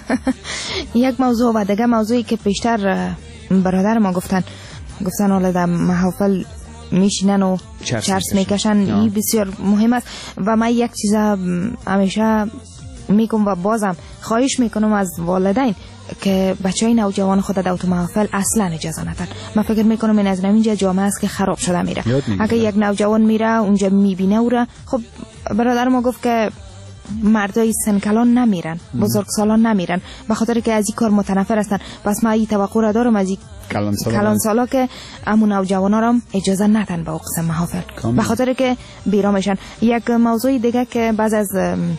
یک موضوع و دیگه موضوعی که پیشتر برادر ما گفتن گفتن حالا در محافل میشینن و چرس, چرس میکشن. این بسیار مهم است و من یک چیز همیشه میگم و بازم خواهش میکنم از والدین که بچهای نوجوان خود در تو محافل اصلا اجازه ندن. من فکر میکنم این از اینجا جامعه است که خراب شده میره. اگه یک نوجوان میره اونجا میبینه او را، خب برادر ما گفت که مردای سنکلان نمیرن، بزرگسالان نمیرن، به خاطر که از این کار متنفر هستن. پس من این توقع را دارم از این کلان سالا که امون نوجوانا را اجازه ندن به اقسم محافل، به خاطر که بیرا میشن. یک موضوع دیگه که بعض از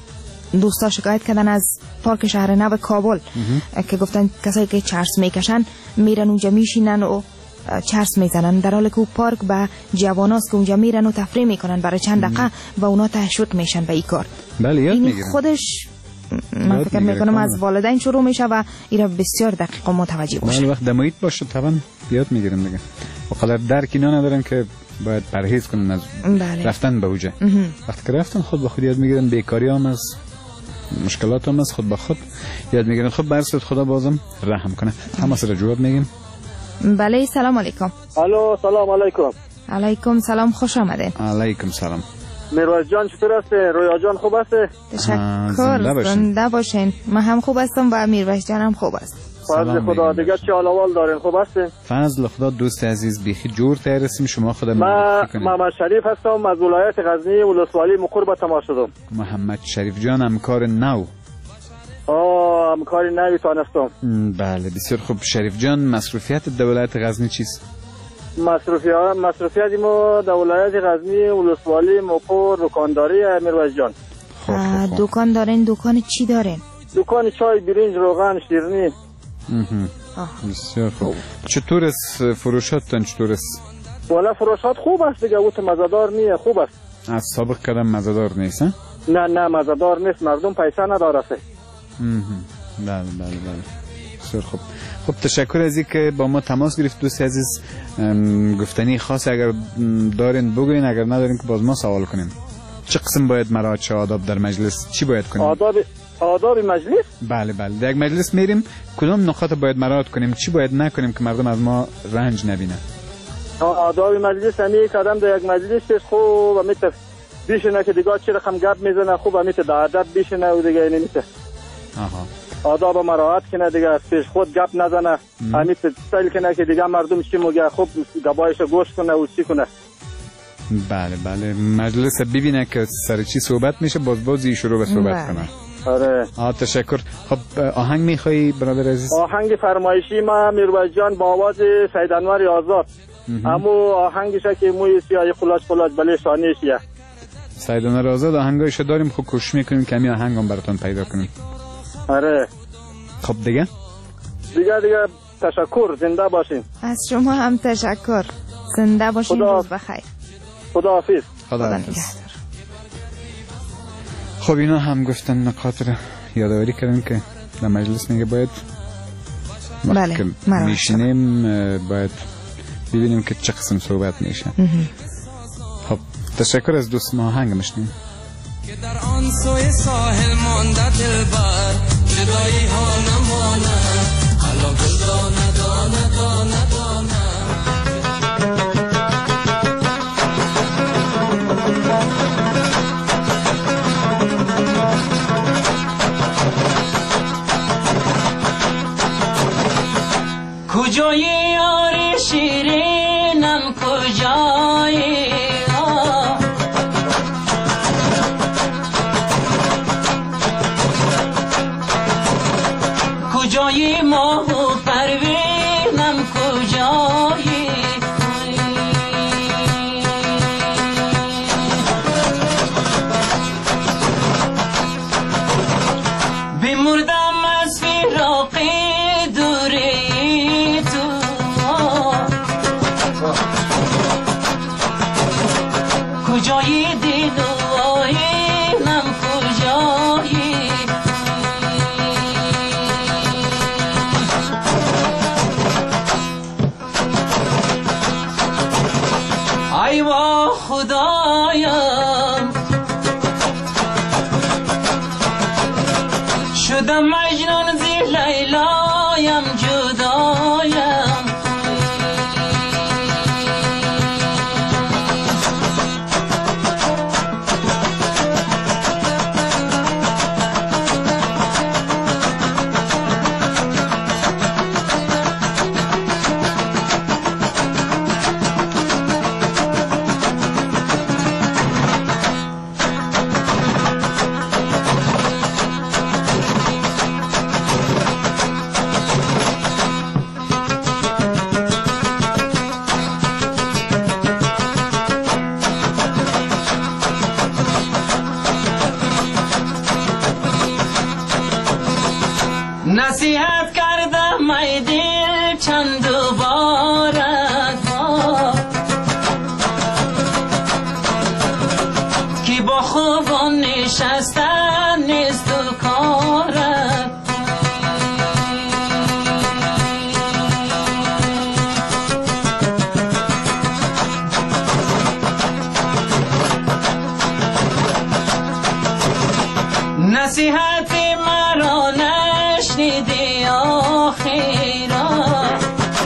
دوستا شکایت کردن از پارک شهر نو کابل که گفتن کسایی که چرس میکشن میرن اونجا میشینن و چرس میزنن، در حالی که او پارک به جواناست که اونجا میرن و تفریح میکنن برای چند دقیقه و اونا تشویق میشن به این کار. بله یاد این خودش من فکر میکنم از والدین شروع میشه و اینا بسیار دقیق و متوجه باشه. بله وقت دمایت باشه طبعا یاد میگیرن دیگه. وقتی درک اینا ندارن که باید پرهیز کنن از بله. رفتن به اوجه. وقتی که رفتن خود به خود یاد میگیرن، بیکاری هم از مشکلات هم از خود به خود یاد میگیرن. خب برسد خدا بازم رحم کنه. همه سر جواب میگیم. بله سلام علیکم. الو سلام علیکم. علیکم سلام، خوش آمدین. علیکم سلام. میروز جان چطور هستی؟ رویا جان خوب هستی؟ تشکر، زنده باشین. من هم خوب هستم و میروز جان هم خوب است. فضل خدا. دیگه چه حال دارین؟ خوب هستین؟ فضل خدا. دوست عزیز بیخی جور ترسیم. شما خدا معرفی کنید. من محمد شریف هستم از ولایت غزنی ولسوالی مقر به تماس شدم. محمد شریف جان همکار نو. آه همکاری نوی تانستم. بله بسیار خوب. شریف جان مصروفیت دولت غزنی چیست؟ مصروفیت مصروفیت ما در ولایت غزنی ولسوالی مقر دکانداری میروز جان. دکان دارین؟ دکان چی دارین؟ دکان چای، برنج، روغن، شیرینی. بسیار خوب. چطور است فروشاتتان؟ چطور است؟ والا فروشات خوب است دیگه، اوت مزدار نیه، خوب است. از سابق کردم مزدار نیست؟ نه نه مزدار نیست، مردم پیسه نداره. بله بله بله بسیار خوب. خب تشکر از اینکه با ما تماس گرفت دوست عزیز. گفتنی خاص اگر دارین بگوین، اگر ندارین که باز ما سوال کنیم. چه قسم باید مراعات شه آداب در مجلس؟ چی باید کنیم؟ آداب آداب مجلس؟ بله بله در یک مجلس میریم کدام نکات باید مراعات کنیم؟ چی باید نکنیم که مردم از ما رنج نبینه؟ آداب مجلس همی کدام در یک مجلس خوب و میت بیشنه که دیگه چه رقم گپ میزنه، خوب میت در ادب بیشنه و دیگه نمیشه. آها آداب مراعات کنه دیگه، پیش خود گپ نزنه، همیت استایل کنه که دیگه مردم چی میگه خوب گبایش گوش کنه و چی کنه. بله بله مجلس ببینه که سر چی صحبت میشه، باز بازی شروع به صحبت کنه. آره آه تشکر. خب آهنگ میخوایی برادر عزیز؟ آهنگ فرمایشی ما میروز جان با آواز سید انور آزاد. همو آهنگش که موی سیاه خلاص خلاص بله شانیشیه. سید انور آزاد آهنگایشو داریم، خب کوشش میکنیم کمی آهنگ هم براتون پیدا کنیم. آره خب دیگه دیگه دیگه تشکر، زنده باشین. از شما هم تشکر، زنده باشین. خدا... روز بخیر. خداحافظ. خداحافظ. خب اینا هم گفتن نکات رو یادآوری کردن که در مجلس میگه باید بله میشینیم باید ببینیم که چه قسم صحبت میشه. خب تشکر از دوست ما. آهنگ میشنیم که در آن سوی ساحل مانده دلبر، جدایی ها نمانه، حالا گل دانه دانه دانه دانه. کجایی یاری شیرینم کجایی، کجایی ماه و پروینم کجایی، مردم از فراق دوری تو، کجایی دل و آینم کجایی، ای وا خدایم شدم مجنون زی لیلایم جدایم، نصیحت کردم ای دل چند بارت که با خوبان نشستن نیست و کارت، نصیحت مرا نشنیدی آخیرا،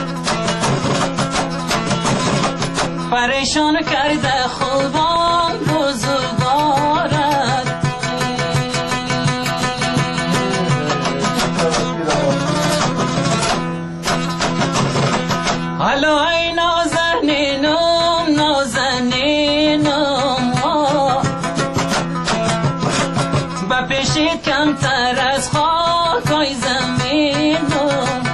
پریشان کرده خوبان بزرگوارت، حالا ای نازنینم نازنینم با پیشت کمتر از خاکای زمینم،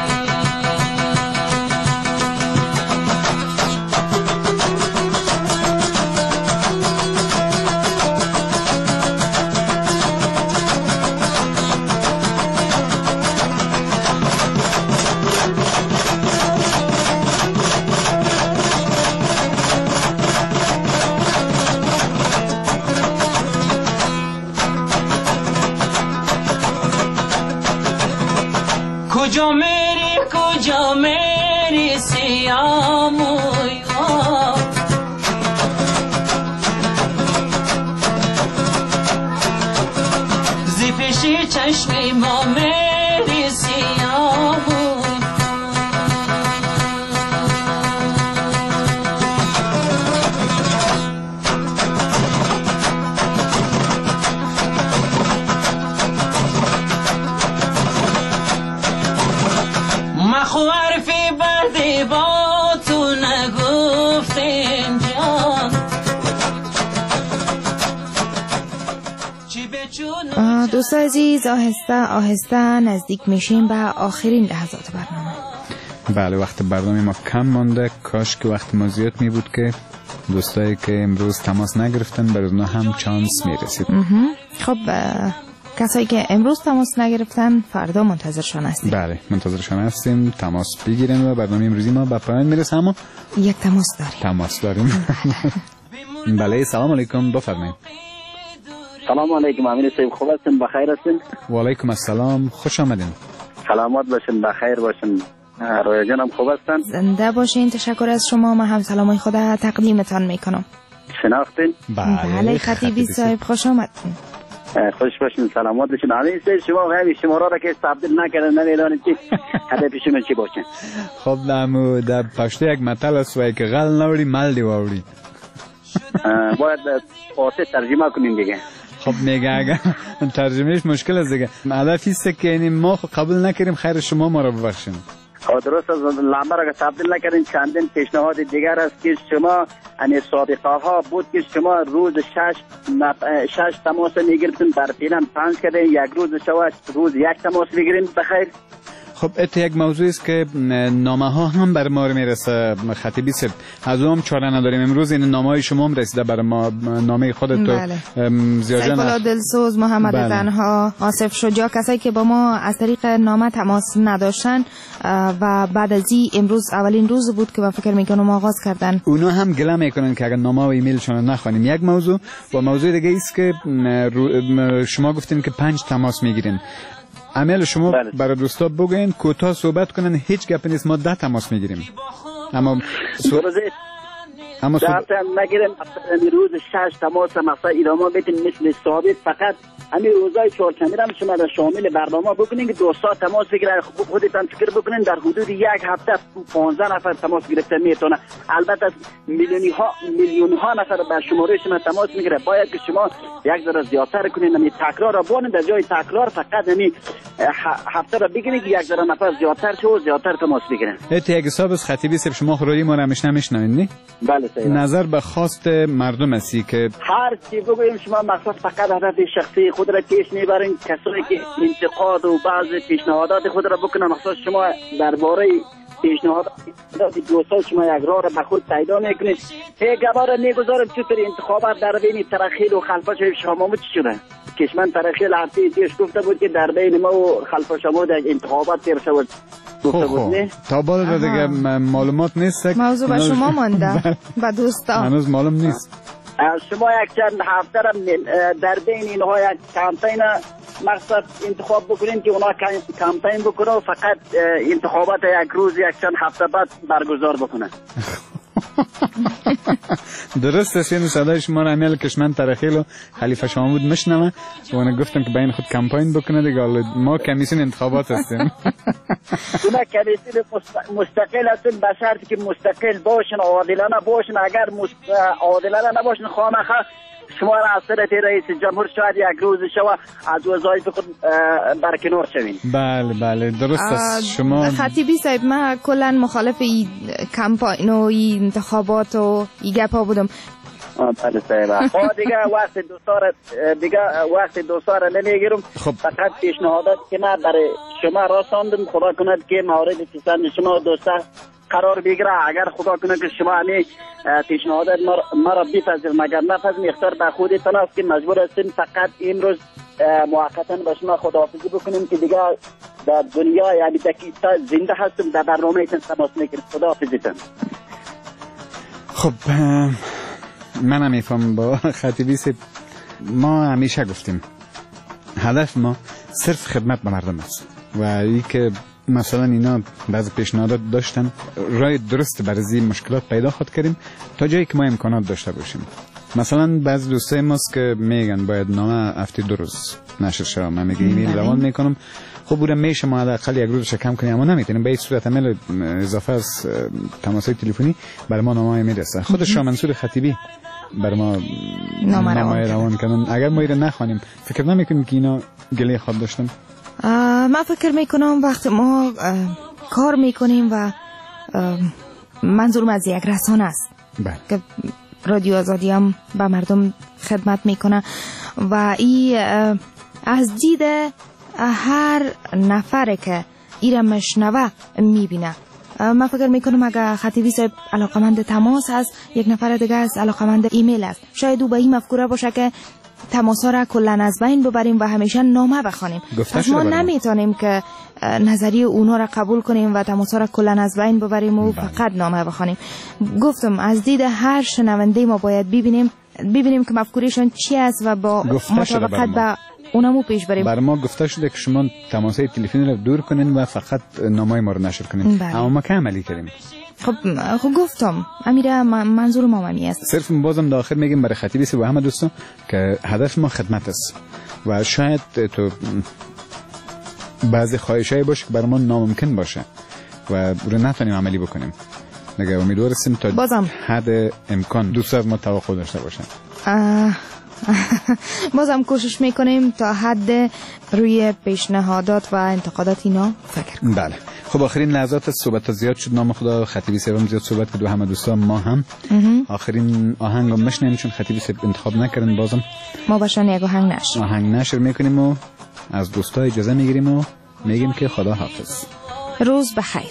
کجا میری کجا میری سیاموی، زی پیشی چشمی ما میری سیاموی، مخو حرفی بدی با تو نگفتین جان، دوست عزیز آهسته آهسته نزدیک میشیم به آخرین لحظات برنامه. بله وقت برنامه ما کم مانده، کاش که وقت ما زیاد می بود که دوستایی که امروز تماس نگرفتن بر اونا هم چانس میرسید. خب کسایی که امروز تماس نگرفتن فردا منتظرشان هستیم. بله منتظرشان هستیم، تماس بگیرن و برنامه امروزی ما به پایان میرسه. اما یک تماس داریم. تماس داریم. بله سلام علیکم، بفرمایید. سلام علیکم امیر صاحب، خوب هستین؟ بخیر هستین؟ و علیکم السلام، خوش آمدین. سلامت باشین، بخیر باشین. رویا جانم خوب هستن؟ زنده باشین، تشکر از شما. ما هم سلامای خود تقدیمتان میکنم. شناختین؟ بله خطیبی صاحب خوش آمدین. خوش باشین، سلامت باشین. امیر صاحب شما غیبی شماره را که تبدیل نکردن نمیدانید که هدف شما چی باشه. خب نمو در پشت یک متل است و که غل نوری مل دیواری. باید فارسی ترجمه کنیم دیگه. خب میگه اگر ترجمهش مشکل است دیگه. هدف است که یعنی ما قبول نکردیم، خیر شما ما را ببخشید. خب درست است، لمبه را که تبدیل نکردین. چندین پیشنهاد دیگر است که شما ان سابقه ها بود که شما روز شش شش تماس میگرفتین، در فعلا پنج کردین، یک روز شود روز یک تماس میگیرین. بخیر خب ات یک موضوع است که نامه ها هم بر ما میرسه خطیبی صاحب، از اون چاره نداریم. امروز این نامه های شما هم رسیده بر ما، نامه خودت تو بله. زیاجان سیف الله دلسوز، محمد بله. تنها، آصف شجاع، کسایی که با ما از طریق نامه تماس نداشتن و بعد از این امروز اولین روز بود که من فکر میکنم آغاز کردن، اونا هم گله میکنن که اگر نامه و ایمیلشون نخوانیم. یک موضوع و موضوع دیگه است که شما گفتین که پنج تماس میگیرین. عمل شما بله. برای دوستا بگوین کوتاه صحبت کنن، هیچ گپ نیست، ما ده تماس میگیریم. اما سو... اما سو... ده نگیریم. روز شش تماس مثلا ایراما بیتین مثل ثابت، فقط همین روزای چهارشنبه هم شما در شامل برنامه بکنین که دوستا تماس بگیرن. خودتان فکر بکنین در حدود یک هفته پانزده نفر تماس گرفته میتونه. البته میلیونی ها میلیون ها نفر به شماره شما تماس میگیره. باید که شما یک ذره زیادتر کنین، همین تکرار را بونین، در جای تکرار فقط همین هفته را بگیرین که یک ذره نفر زیادتر شه و زیادتر تماس بگیرن. ات یک حساب از خطیبی صاحب شما خودی ما را میشنوین نه؟ بله صحیح. نظر به خواست مردم است که هر چی بگویم شما مقصد فقط هدف شخصی خود را پیش میبرین. کسایی که انتقاد و بعض پیشنهادات خود را بکنن، مخصوص شما درباره پیشنهادات دوستا شما یک راه را به خود پیدا میکنید. هی گوار میگذارم چطور انتخابات در بین ترخیل و خلفا شامامو چی شده؟ کشمن ترخیل هفته پیش گفته بود که در بین ما و خلفا شامامو در انتخابات تیر شود. خب خب تا بالا دیگه معلومات نیست. موضوع به شما مانده به دوستان هنوز معلوم نیست. شما یک چند هفته را در بین اینها یک کمپین مقصد انتخاب بکنین که اونا کمپین بکنه و فقط انتخابات یک روز یک چند هفته بعد برگزار بکنه. درست است. این صدای شما را امیل کشمن ترخیل و خلیفه شما بود مشنوه و انا گفتم که بین خود کمپین بکنه دیگه. ما کمیسیون انتخابات هستیم. اونا کمیسیون مستقل هستن به شرطی که مستقل باشن، عادلانه باشن. اگر عادلانه نباشن خامخا شما را از طرف رئیس جمهور شاید یک روز شما از وظایف خود برکنار شوین. بله بله درست است. شما خطیبی صاحب من کلا مخالف این کمپاین و این انتخابات و این گپا بودم. بله صاحب. خب دیگه وقت دوستا را دیگه وقت دوستا را نمیگیرم. فقط پیشنهادات که من برای شما رساندم، خدا کند که مورد پسند شما دوستا قرار بگیره. اگر خدا کنه که شما همین پیشنهادات مرا بپذیر مگر نپذیر، اختیار به خودتان است که مجبور هستین فقط امروز موقتا به شما خداحافظی بکنیم که دیگه در دنیا یعنی دقیقا زنده هستم در برنامه ایتان تماس میکنیم. خداحافظیتان. خب من هم میفهم با خطیبی صاحب. ما همیشه گفتیم هدف ما صرف خدمت به مردم است و ای که مثلا اینا بعضی پیشنهادات داشتن، راه درست برای مشکلات پیدا خود کردیم تا جایی که ما امکانات داشته باشیم. مثلا بعضی دوستای ماست که میگن باید نامه هفته دو روز نشر شه، من میگم ایمیل روان میکنم. خب بودم میشه ما حداقل یک روزش کم کنیم، اما نمیتونیم. به این صورت عمل اضافه از تماس‌های تلفنی برای ما نامه میرسه. خود شاه منصور خطیبی برای ما نامه روان کردن. اگر ما ایره نخوانیم فکر نمیکنیم که اینا گله خود داشتن. من فکر میکنم وقتی ما کار میکنیم و منظورم از یک رسانه است که رادیو آزادی هم به مردم خدمت میکنه و این از دید هر نفر که ایره مشنوه میبینه. من فکر میکنم اگر خطیبی صاحب علاقمند تماس هست، یک نفر دیگه است علاقمند ایمیل است. شاید او به این مفکوره باشه که تماسا را کلن از بین ببریم و همیشه نامه بخوانیم. پس ما نمیتونیم که نظریه اونا را قبول کنیم و تماسا را کلن از بین ببریم و فقط نامه بخوانیم. گفتم از دید هر شنونده ما باید ببینیم ببینیم که مفکوریشون چی است و با مطابقت به اونمو پیش بریم. برای ما گفته شده که شما تماسای تلفنی رو دور کنین و فقط نامه ما رو نشر کنین. اما ما که عملی کردیم. خب خب گفتم امیره منظور ما همی است. صرف بازم داخل میگیم برای خطیبی سی و همه دوستان که هدف ما خدمت است و شاید تو بعضی خواهشایی باشه که برای ما ناممکن باشه و رو نتونیم عملی بکنیم. نگه امیدوار هستیم تا بازم حد امکان دوست از ما توقع داشته باشن. بازم کوشش میکنیم تا حد روی پیشنهادات و انتقادات اینا فکر کنیم. بله. خب آخرین لحظات صحبت زیاد شد. نام خدا خطیبی سیوم زیاد صحبت که دو همه دوستان ما هم آخرین آهنگ هم مشنیم چون خطیبی سیب انتخاب نکردن. بازم ما باشن یک آهنگ نشر آهنگ نشر میکنیم و از دوستا اجازه میگیریم و میگیم که خدا حافظ. روز بخیر.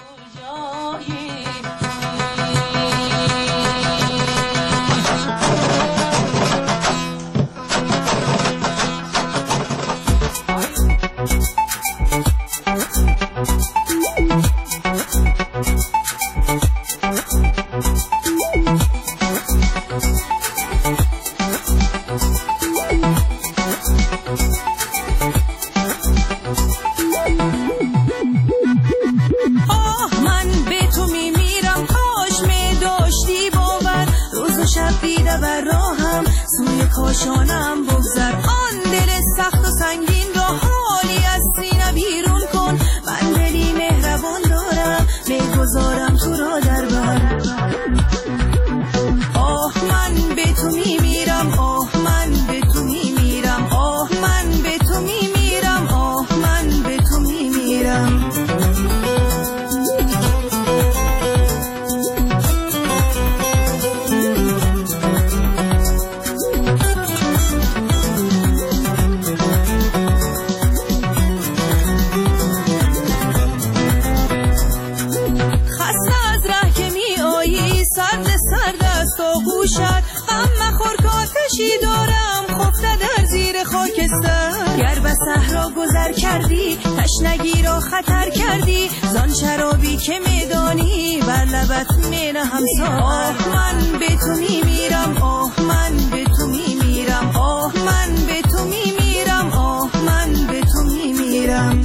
کاشانم بگذر آن دل سخت و سنگین را حالی از سینه بیرون کن. من دلی مهربان دارم میگذارم تو را در بر. آه من به تو میمیرم، آه من به تو میمیرم، آه من به تو میمیرم، آه من به تو میمیرم. غم مخور که آتشی دارم خفته در زیر خاکستر. گر به صحرا گذر کردی تشنگی را خطر کردی، زان شرابی که میدانی بر لبت مینهم ساغر. آه من به تو میمیرم، آه من به تو میمیرم، آه من به تو میمیرم، آه من به تو میمیرم.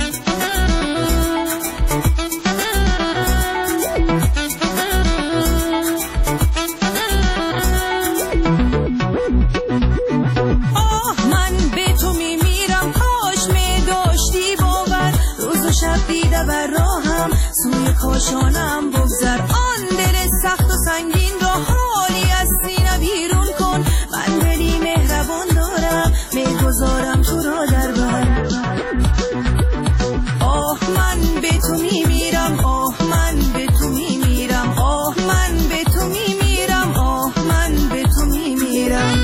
دیده بر راهم سوی کاشانم بگذر آن دل سخت و سنگین را حالی از سینه بیرون کن. من دلی مهربان دارم میگذارم تو را در بر. آه من به تو میمیرم، آه من به تو میمیرم، آه من به تو میمیرم، آه من به تو میمیرم.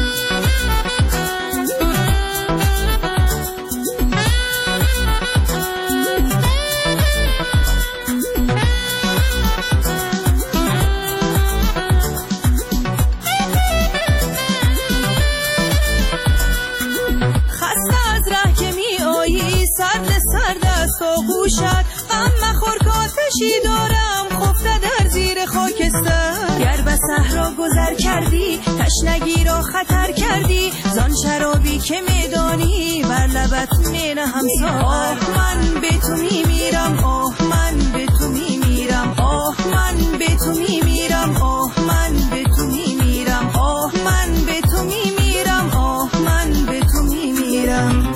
غم مخور که آتشی دارم خفته در زیر خاکستر. گر به صحرا گذر کردی تشنگی را خطر کردی، زان شرابی که میدانی بر لبت مینهم ساغر. آه من به تو میمیرم، آه من به تو میمیرم، آه من به تو میمیرم، آه من به تو میمیرم، آه من به تو میمیرم، آه من به تو میمیرم.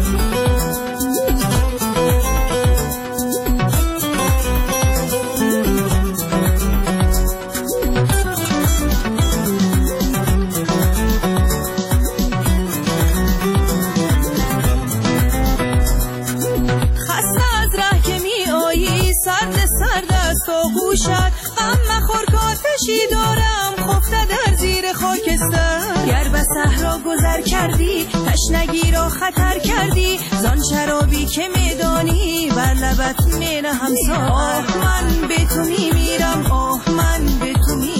غم مخور که آتشی دارم خفته در زیر خاکستر. گر به صحرا گذر کردی تشنگی را خطر کردی، زان شرابی که میدانی بر لبت مینهم ساغر. آه من به تو میمیرم، آه من به تو میمیرم.